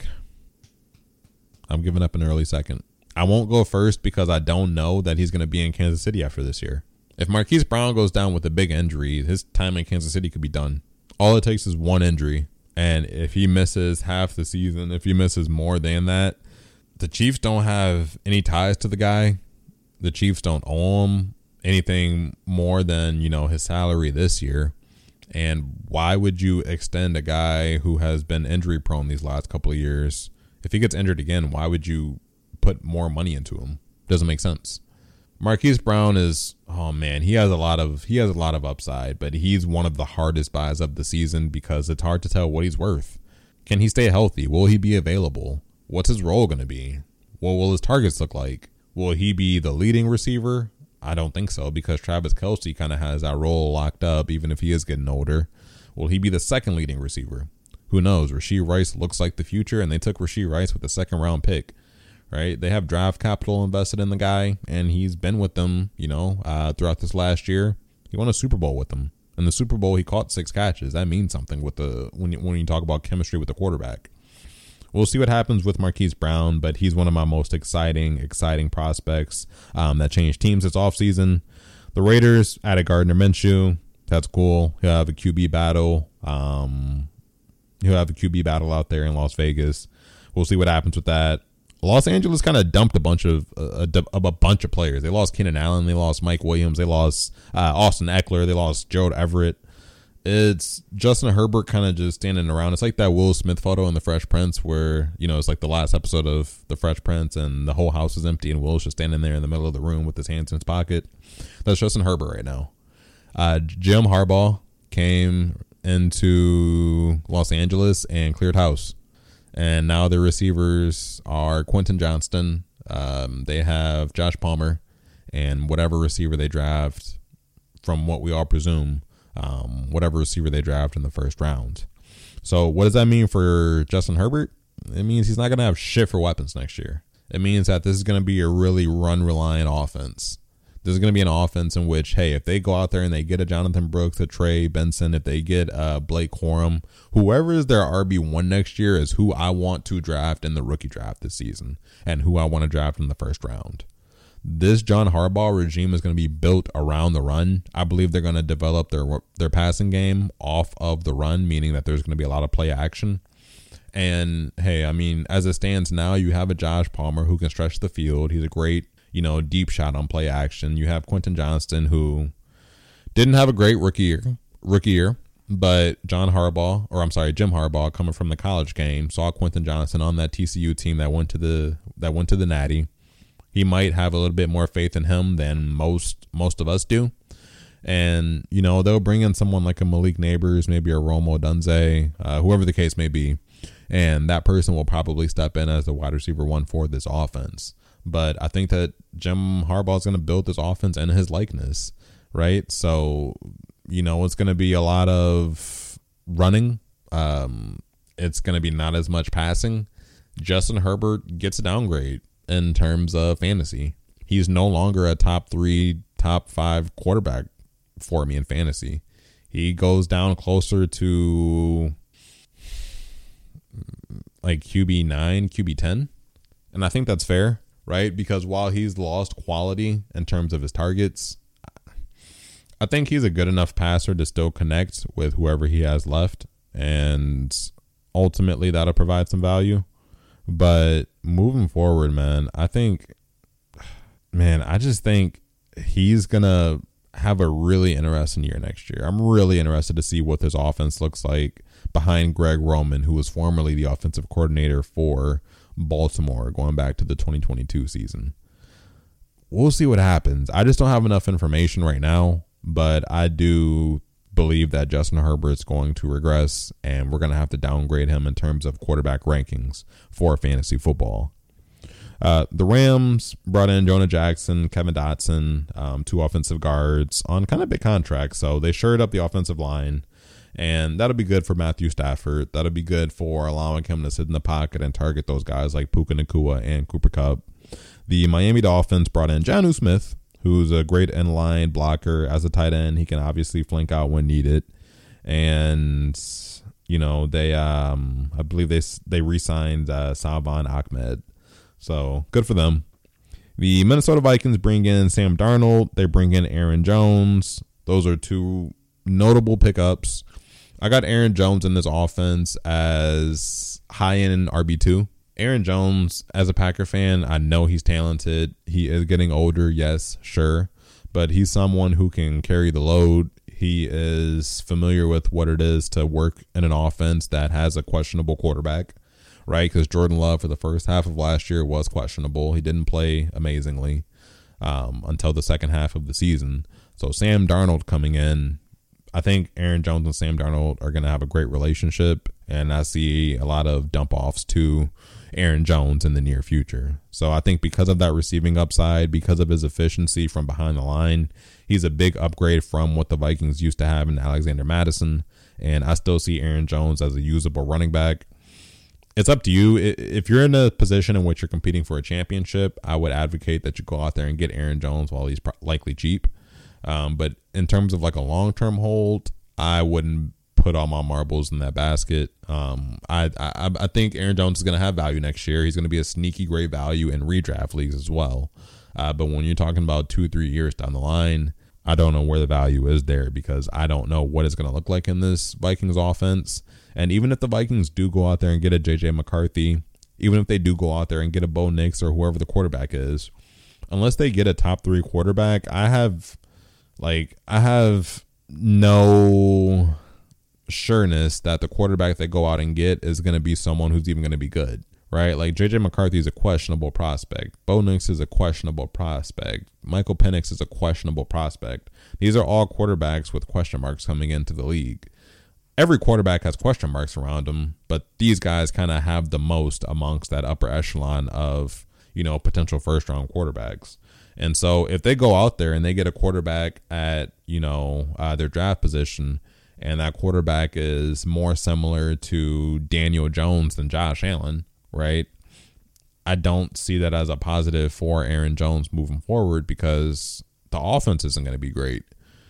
I'm giving up an early second. I won't go first because I don't know that he's going to be in Kansas City after this year. If Marquise Brown goes down with a big injury, his time in Kansas City could be done. All it takes is one injury. And if he misses half the season, if he misses more than that, the Chiefs don't have any ties to the guy. The Chiefs don't owe him anything more than, you know, his salary this year. And why would you extend a guy who has been injury prone these last couple of years? If he gets injured again, why would you put more money into him? Doesn't make sense. Marquise Brown is, oh man, he has a lot of he has a lot of upside, but he's one of the hardest buys of the season because it's hard to tell what he's worth. Can he stay healthy? Will he be available? What's his role going to be? What will his targets look like? Will he be the leading receiver? I don't think so, because Travis Kelce kind of has that role locked up, even if he is getting older. Will he be the second leading receiver? Who knows? Rashee Rice looks like the future, and they took Rashee Rice with a second round pick. Right? They have draft capital invested in the guy, and he's been with them, you know, uh, throughout this last year. He won a Super Bowl with them. In the Super Bowl, he caught six catches. That means something with the when you, when you talk about chemistry with the quarterback. We'll see what happens with Marquise Brown, but he's one of my most exciting, exciting prospects um, that changed teams this offseason. The Raiders added Gardner Minshew. That's cool. He'll have a Q B battle. Um, he'll have a Q B battle out there in Las Vegas. We'll see what happens with that. Los Angeles kind of dumped a bunch of a, a, a bunch of players. They lost Keenan Allen. They lost Mike Williams. They lost uh, Austin Eckler. They lost Gerald Everett. It's Justin Herbert kind of just standing around. It's like that Will Smith photo in The Fresh Prince where, you know, it's like the last episode of The Fresh Prince and the whole house is empty and Will's just standing there in the middle of the room with his hands in his pocket. That's Justin Herbert right now. Uh, Jim Harbaugh came into Los Angeles and cleared house. And now the receivers are Quentin Johnston. Um, they have Josh Palmer and whatever receiver they draft, from what we all presume, um, whatever receiver they draft in the first round. So what does that mean for Justin Herbert? It means he's not going to have shit for weapons next year. It means that this is going to be a really run-reliant offense. This is going to be an offense in which, hey, if they go out there and they get a Jonathan Brooks, a Trey Benson, if they get uh, Blake Corum, whoever is their R B one next year is who I want to draft in the rookie draft this season and who I want to draft in the first round. This John Harbaugh regime is going to be built around the run. I believe they're going to develop their their passing game off of the run, meaning that there's going to be a lot of play action. And, hey, I mean, as it stands now, you have a Josh Palmer who can stretch the field. He's a great, you know, deep shot on play action. You have Quentin Johnston, who didn't have a great rookie year, rookie year, but John Harbaugh, or I'm sorry, Jim Harbaugh, coming from the college game, saw Quentin Johnston on that T C U team that went to the that went to the Natty. He might have a little bit more faith in him than most most of us do. And, you know, they'll bring in someone like a Malik Neighbors, maybe a Rome Odunze, uh, whoever the case may be. And that person will probably step in as the wide receiver one for this offense. But I think that Jim Harbaugh is going to build this offense in his likeness, right? So, you know, it's going to be a lot of running. Um, it's going to be not as much passing. Justin Herbert gets a downgrade in terms of fantasy. He's no longer a top three, top five quarterback for me in fantasy. He goes down closer to like Q B nine, Q B ten. And I think that's fair, right? Because while he's lost quality in terms of his targets, I think he's a good enough passer to still connect with whoever he has left. And ultimately that'll provide some value. But moving forward, man, I think, man, I just think he's going to have a really interesting year next year. I'm really interested to see what this offense looks like behind Greg Roman, who was formerly the offensive coordinator for Baltimore going back to the twenty twenty-two season. We'll see what happens. I just don't have enough information right now, but I do believe that Justin Herbert's going to regress, and we're going to have to downgrade him in terms of quarterback rankings for fantasy football. Uh, the Rams brought in Jonah Jackson, Kevin Dotson, um, two offensive guards on kind of big contracts. So they shored up the offensive line, and that'll be good for Matthew Stafford. That'll be good for allowing him to sit in the pocket and target those guys like Puka Nacua and Cooper Kupp. The Miami Dolphins brought in Jonnu Smith, who's a great inline blocker as a tight end. He can obviously flank out when needed. And, you know, they, um, I believe they they re-signed uh, Salvon Ahmed. So good for them. The Minnesota Vikings bring in Sam Darnold. They bring in Aaron Jones. Those are two notable pickups. I got Aaron Jones in this offense as high-end R B two. Aaron Jones, as a Packer fan, I know he's talented. He is getting older, yes, sure. But he's someone who can carry the load. He is familiar with what it is to work in an offense that has a questionable quarterback, right? Because Jordan Love for the first half of last year was questionable. He didn't play amazingly. um, until the second half of the season. So Sam Darnold coming in, I think Aaron Jones and Sam Darnold are going to have a great relationship, and I see a lot of dump offs to Aaron Jones in the near future. So I think because of that receiving upside, because of his efficiency from behind the line, he's a big upgrade from what the Vikings used to have in Alexander Mattison, and I still see Aaron Jones as a usable running back. It's up to you. If you're in a position in which you're competing for a championship, I would advocate that you go out there and get Aaron Jones while he's likely cheap. Um, but in terms of like a long-term hold, I wouldn't put all my marbles in that basket. Um, I, I I think Aaron Jones is going to have value next year. He's going to be a sneaky great value in redraft leagues as well. Uh, but when you're talking about two, three years down the line, I don't know where the value is there because I don't know what it's going to look like in this Vikings offense. And even if the Vikings do go out there and get a J J McCarthy, even if they do go out there and get a Bo Nix or whoever the quarterback is, unless they get a top three quarterback, I have like I have no sureness that the quarterback they go out and get is going to be someone who's even going to be good, right? Like J J McCarthy is a questionable prospect. Bo Nix is a questionable prospect. Michael Penix is a questionable prospect. These are all quarterbacks with question marks coming into the league. Every quarterback has question marks around them, but these guys kind of have the most amongst that upper echelon of, you know, potential first round quarterbacks. And so if they go out there and they get a quarterback at, you know, uh, their draft position, and that quarterback is more similar to Daniel Jones than Josh Allen, right? I don't see that as a positive for Aaron Jones moving forward because the offense isn't going to be great.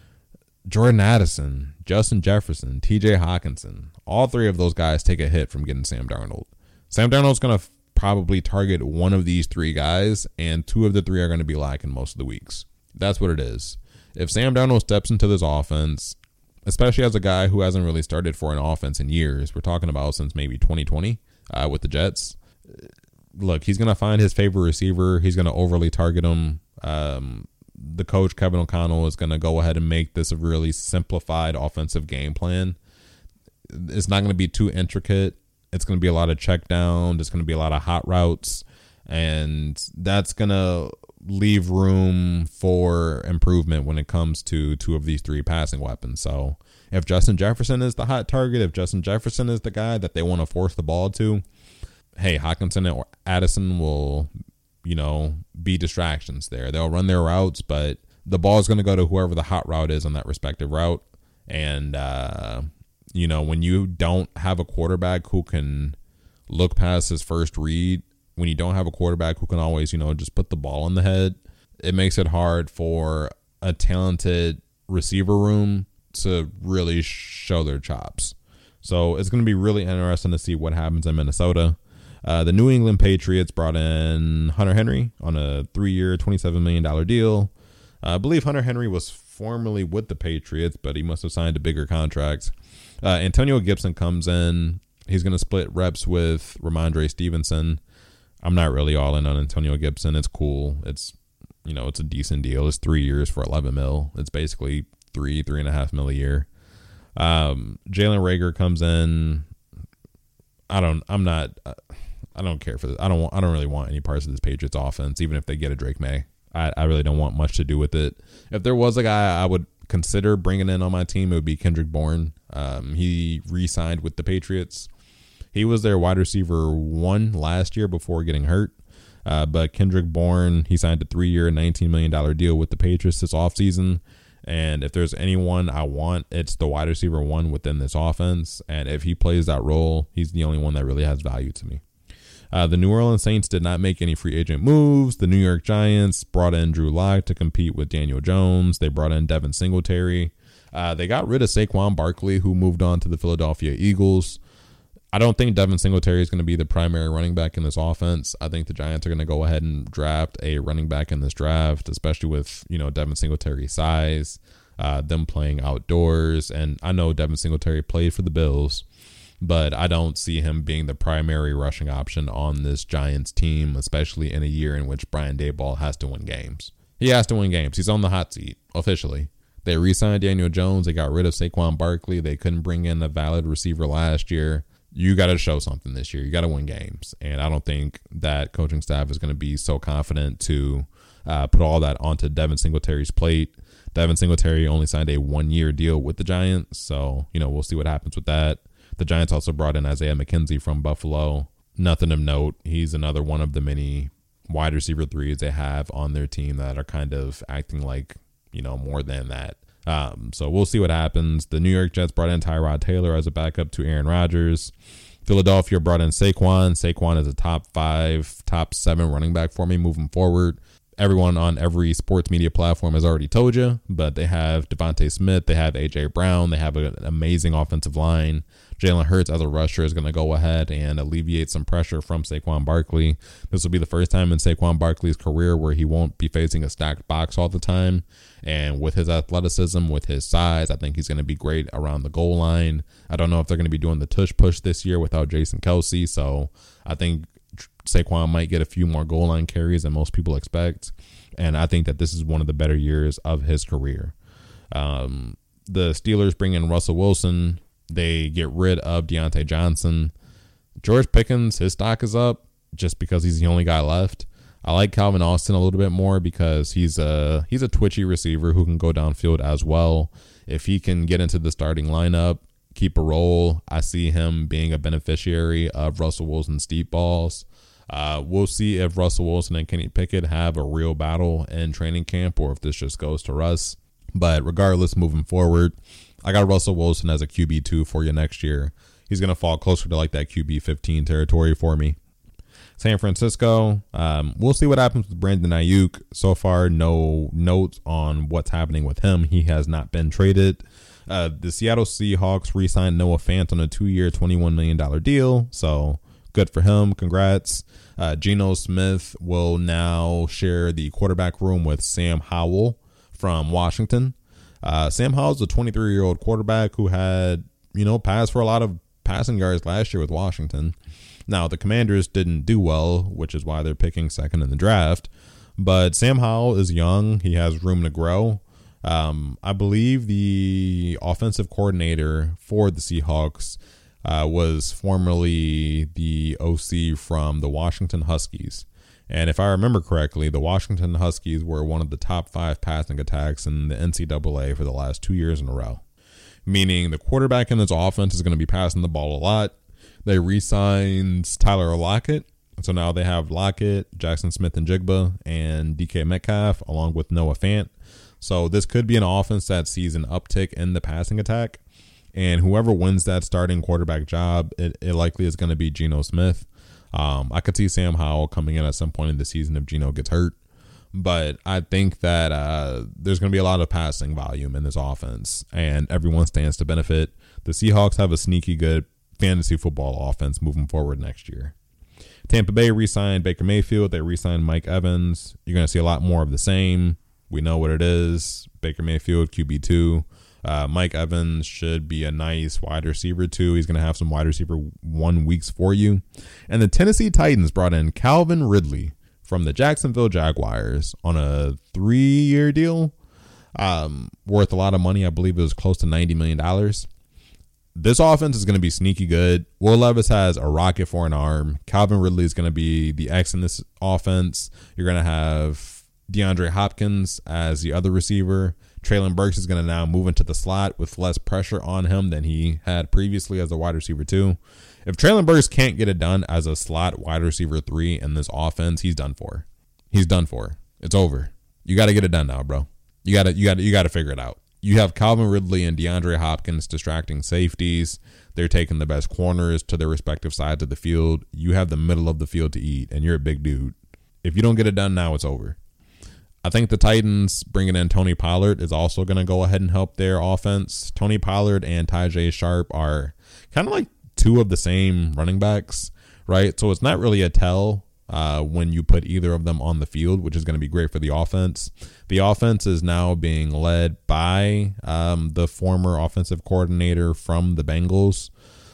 Jordan Addison, Justin Jefferson, T J Hawkinson, all three of those guys take a hit from getting Sam Darnold. Sam Darnold's going to f- probably target one of these three guys, and two of the three are going to be lacking most of the weeks. That's what it is. If Sam Darnold steps into this offense, especially as a guy who hasn't really started for an offense in years, we're talking about since maybe twenty twenty uh, with the Jets, look, he's going to find his favorite receiver. He's going to overly target him. Um, the coach, Kevin O'Connell, is going to go ahead and make this a really simplified offensive game plan. It's not going to be too intricate. It's going to be a lot of check down. There's going to be a lot of hot routes. And that's going to leave room for improvement when it comes to two of these three passing weapons. So if Justin Jefferson is the hot target, if Justin Jefferson is the guy that they want to force the ball to, hey, Hawkinson or Addison will, you know, be distractions there. They'll run their routes, but the ball is going to go to whoever the hot route is on that respective route. And, uh, you know, when you don't have a quarterback who can look past his first read, when you don't have a quarterback who can always, you know, just put the ball in the head, it makes it hard for a talented receiver room to really show their chops. So it's going to be really interesting to see what happens in Minnesota. Uh, the New England Patriots brought in Hunter Henry on a three-year, twenty-seven million dollars deal. Uh, I believe Hunter Henry was formerly with the Patriots, but he must have signed a bigger contract. Uh, Antonio Gibson comes in. He's going to split reps with Ramondre Stevenson. I'm not really all in on Antonio Gibson. It's cool. It's, you know, it's a decent deal. It's three years for eleven mil. It's basically three, three and a half mil a year. Um, Jalen Reagor comes in. I don't, I'm not, I don't care for this. I don't want, I don't really want any parts of this Patriots offense, even if they get a Drake May. I, I really don't want much to do with it. If there was a guy I would consider bringing in on my team, it would be Kendrick Bourne. Um, he re-signed with the Patriots. He was their wide receiver one last year before getting hurt. Uh, but Kendrick Bourne, he signed a three-year, nineteen million dollars deal with the Patriots this offseason. And if there's anyone I want, it's the wide receiver one within this offense. And if he plays that role, he's the only one that really has value to me. Uh, the New Orleans Saints did not make any free agent moves. The New York Giants brought in Drew Lock to compete with Daniel Jones. They brought in Devin Singletary. Uh, they got rid of Saquon Barkley, who moved on to the Philadelphia Eagles. I don't think Devin Singletary is going to be the primary running back in this offense. I think the Giants are going to go ahead and draft a running back in this draft, especially with, you know, Devin Singletary's size, uh, them playing outdoors. And I know Devin Singletary played for the Bills, but I don't see him being the primary rushing option on this Giants team, especially in a year in which Brian Daboll has to win games. He has to win games. He's on the hot seat, officially. They re-signed Daniel Jones. They got rid of Saquon Barkley. They couldn't bring in a valid receiver last year. You got to show something this year. You got to win games. And I don't think that coaching staff is going to be so confident to uh, put all that onto Devin Singletary's plate. Devin Singletary only signed a one-year deal with the Giants, so, you know, we'll see what happens with that. The Giants also brought in Isaiah McKenzie from Buffalo. Nothing of note. He's another one of the many wide receiver threes they have on their team that are kind of acting like, you know, more than that. Um, so we'll see what happens. The New York Jets brought in Tyrod Taylor as a backup to Aaron Rodgers. Philadelphia brought in Saquon. Saquon is a top five, top seven running back for me moving forward. Everyone on every sports media platform has already told you, but they have Devontae Smith, they have A J Brown, they have an amazing offensive line. Jalen Hurts as a rusher is going to go ahead and alleviate some pressure from Saquon Barkley. This will be the first time in Saquon Barkley's career where he won't be facing a stacked box all the time. And with his athleticism, with his size, I think he's going to be great around the goal line. I don't know if they're going to be doing the tush push this year without Jason Kelce, so I think Saquon might get a few more goal line carries than most people expect. And I think that this is one of the better years of his career. Um, the Steelers bring in Russell Wilson. They get rid of Deontay Johnson. George Pickens, his stock is up just because he's the only guy left. I like Calvin Austin a little bit more because he's a he's a twitchy receiver who can go downfield as well. If he can get into the starting lineup, keep a role, I see him being a beneficiary of Russell Wilson's deep balls. Uh, we'll see if Russell Wilson and Kenny Pickett have a real battle in training camp or if this just goes to Russ. But regardless, moving forward, I got Russell Wilson as a Q B two for you next year. He's going to fall closer to like that Q B fifteen territory for me. San Francisco, um, we'll see what happens with Brandon Ayuk. So far, no notes on what's happening with him. He has not been traded. Uh, the Seattle Seahawks re-signed Noah Fant on a two-year, twenty-one million dollars deal. So good for him. Congrats. Uh, Geno Smith will now share the quarterback room with Sam Howell from Washington. Uh, Sam Howell's a twenty-three-year-old quarterback who had, you know, passed for a lot of passing yards last year with Washington. Now, the Commanders didn't do well, which is why they're picking second in the draft. But Sam Howell is young. He has room to grow. Um, I believe the offensive coordinator for the Seahawks uh, was formerly the O C from the Washington Huskies. And if I remember correctly, the Washington Huskies were one of the top five passing attacks in the N C double A for the last two years in a row. Meaning the quarterback in this offense is going to be passing the ball a lot. They re-signed Tyler Lockett. So now they have Lockett, Jackson Smith and Jigba, and D K Metcalf, along with Noah Fant. So this could be an offense that sees an uptick in the passing attack. And whoever wins that starting quarterback job, it, it likely is going to be Geno Smith. Um, I could see Sam Howell coming in at some point in the season if Geno gets hurt. But I think that uh, there's going to be a lot of passing volume in this offense, and everyone stands to benefit. The Seahawks have a sneaky good fantasy football offense moving forward next year. Tampa Bay re-signed Baker Mayfield. They re-signed Mike Evans. You're going to see a lot more of the same. We know what it is. Baker Mayfield, Q B two. Uh, Mike Evans should be a nice wide receiver too. He's going to have some wide receiver one weeks for you. And the Tennessee Titans brought in Calvin Ridley from the Jacksonville Jaguars on a three-year deal, um, worth a lot of money. I believe it was close to ninety million dollars. This offense is going to be sneaky good. Will Levis has a rocket for an arm. Calvin Ridley is going to be the X in this offense. You're going to have DeAndre Hopkins as the other receiver. Treylon Burks is going to now move into the slot with less pressure on him than he had previously as a wide receiver two. If Treylon Burks can't get it done as a slot wide receiver three in this offense, he's done for. He's done for. It's over. You got to get it done now, bro. You got to you got to you got to figure it out. You have Calvin Ridley and DeAndre Hopkins distracting safeties. They're taking the best corners to their respective sides of the field. You have the middle of the field to eat, and you're a big dude. If you don't get it done now, it's over. I think the Titans bringing in Tony Pollard is also going to go ahead and help their offense. Tony Pollard and Tajay Sharp are kind of like two of the same running backs, right? So it's not really a tell uh, when you put either of them on the field, which is going to be great for the offense. The offense is now being led by um, the former offensive coordinator from the Bengals.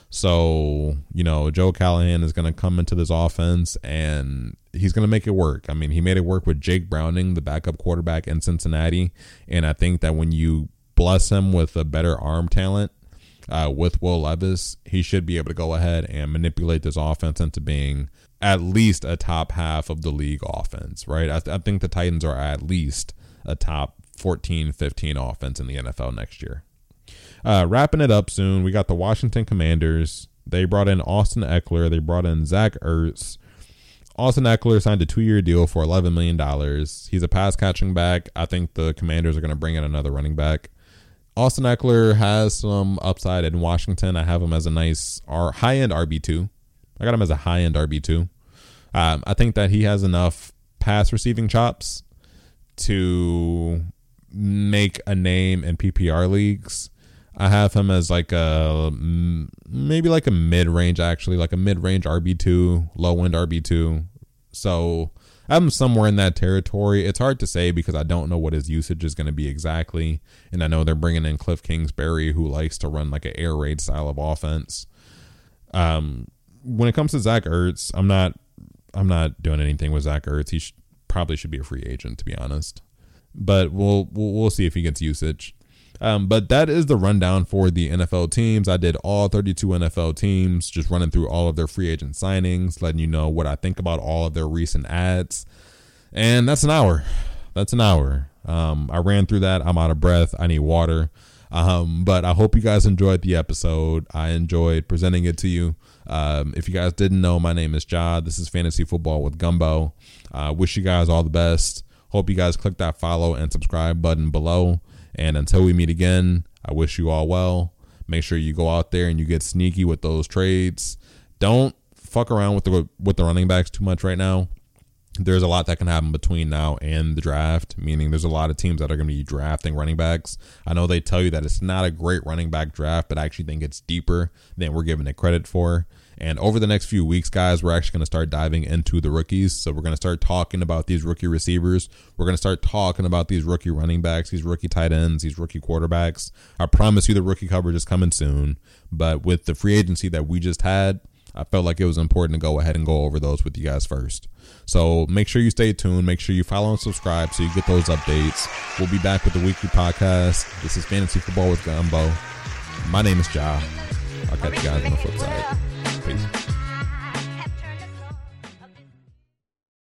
So, you know, Joe Callahan is going to come into this offense and he's going to make it work. I mean, he made it work with Jake Browning, the backup quarterback in Cincinnati. And I think that when you bless him with a better arm talent uh, with Will Levis, he should be able to go ahead and manipulate this offense into being at least a top half of the league offense, right? I, th- I think the Titans are at least a top fourteen, fifteen offense in the N F L next year. Uh, wrapping it up soon, we got the Washington Commanders. They brought in Austin Eckler. They brought in Zach Ertz. Austin Eckler signed a two-year deal for eleven million dollars. He's a pass-catching back. I think the Commanders are going to bring in another running back. Austin Eckler has some upside in Washington. I have him as a nice R- high-end R B two. I got him as a high-end R B two. Um, I think that he has enough pass-receiving chops to make a name in P P R leagues. I have him as like a maybe like a mid-range, actually, like a mid-range R B two, low-end R B two. So I'm somewhere in that territory. It's hard to say because I don't know what his usage is going to be exactly. And I know they're bringing in Cliff Kingsbury, who likes to run like an air raid style of offense. Um, when it comes to Zach Ertz, I'm not, I'm not doing anything with Zach Ertz. He sh- probably should be a free agent, to be honest. But we'll, we'll we'll see if he gets usage. Um, but that is the rundown for the N F L teams. I did all thirty-two N F L teams, just running through all of their free agent signings, letting you know what I think about all of their recent ads. And that's an hour. That's an hour. Um, I ran through that. I'm out of breath. I need water. Um, but I hope you guys enjoyed the episode. I enjoyed presenting it to you. Um, if you guys didn't know, my name is Ja. This is Fantasy Football with Gumbo. Uh, wish you guys all the best. Hope you guys click that follow and subscribe button below. And until we meet again, I wish you all well. Make sure you go out there and you get sneaky with those trades. Don't fuck around with the with the running backs too much right now. There's a lot that can happen between now and the draft, meaning there's a lot of teams that are going to be drafting running backs. I know they tell you that it's not a great running back draft, but I actually think it's deeper than we're giving it credit for. And over the next few weeks, guys, we're actually going to start diving into the rookies. So we're going to start talking about these rookie receivers. We're going to start talking about these rookie running backs, these rookie tight ends, these rookie quarterbacks. I promise you the rookie coverage is coming soon. But with the free agency that we just had, I felt like it was important to go ahead and go over those with you guys first. So make sure you stay tuned. Make sure you follow and subscribe so you get those updates. We'll be back with the weekly podcast. This is Fantasy Football with Gumbo. My name is Ja. I'll catch you guys on the flip side. Peace.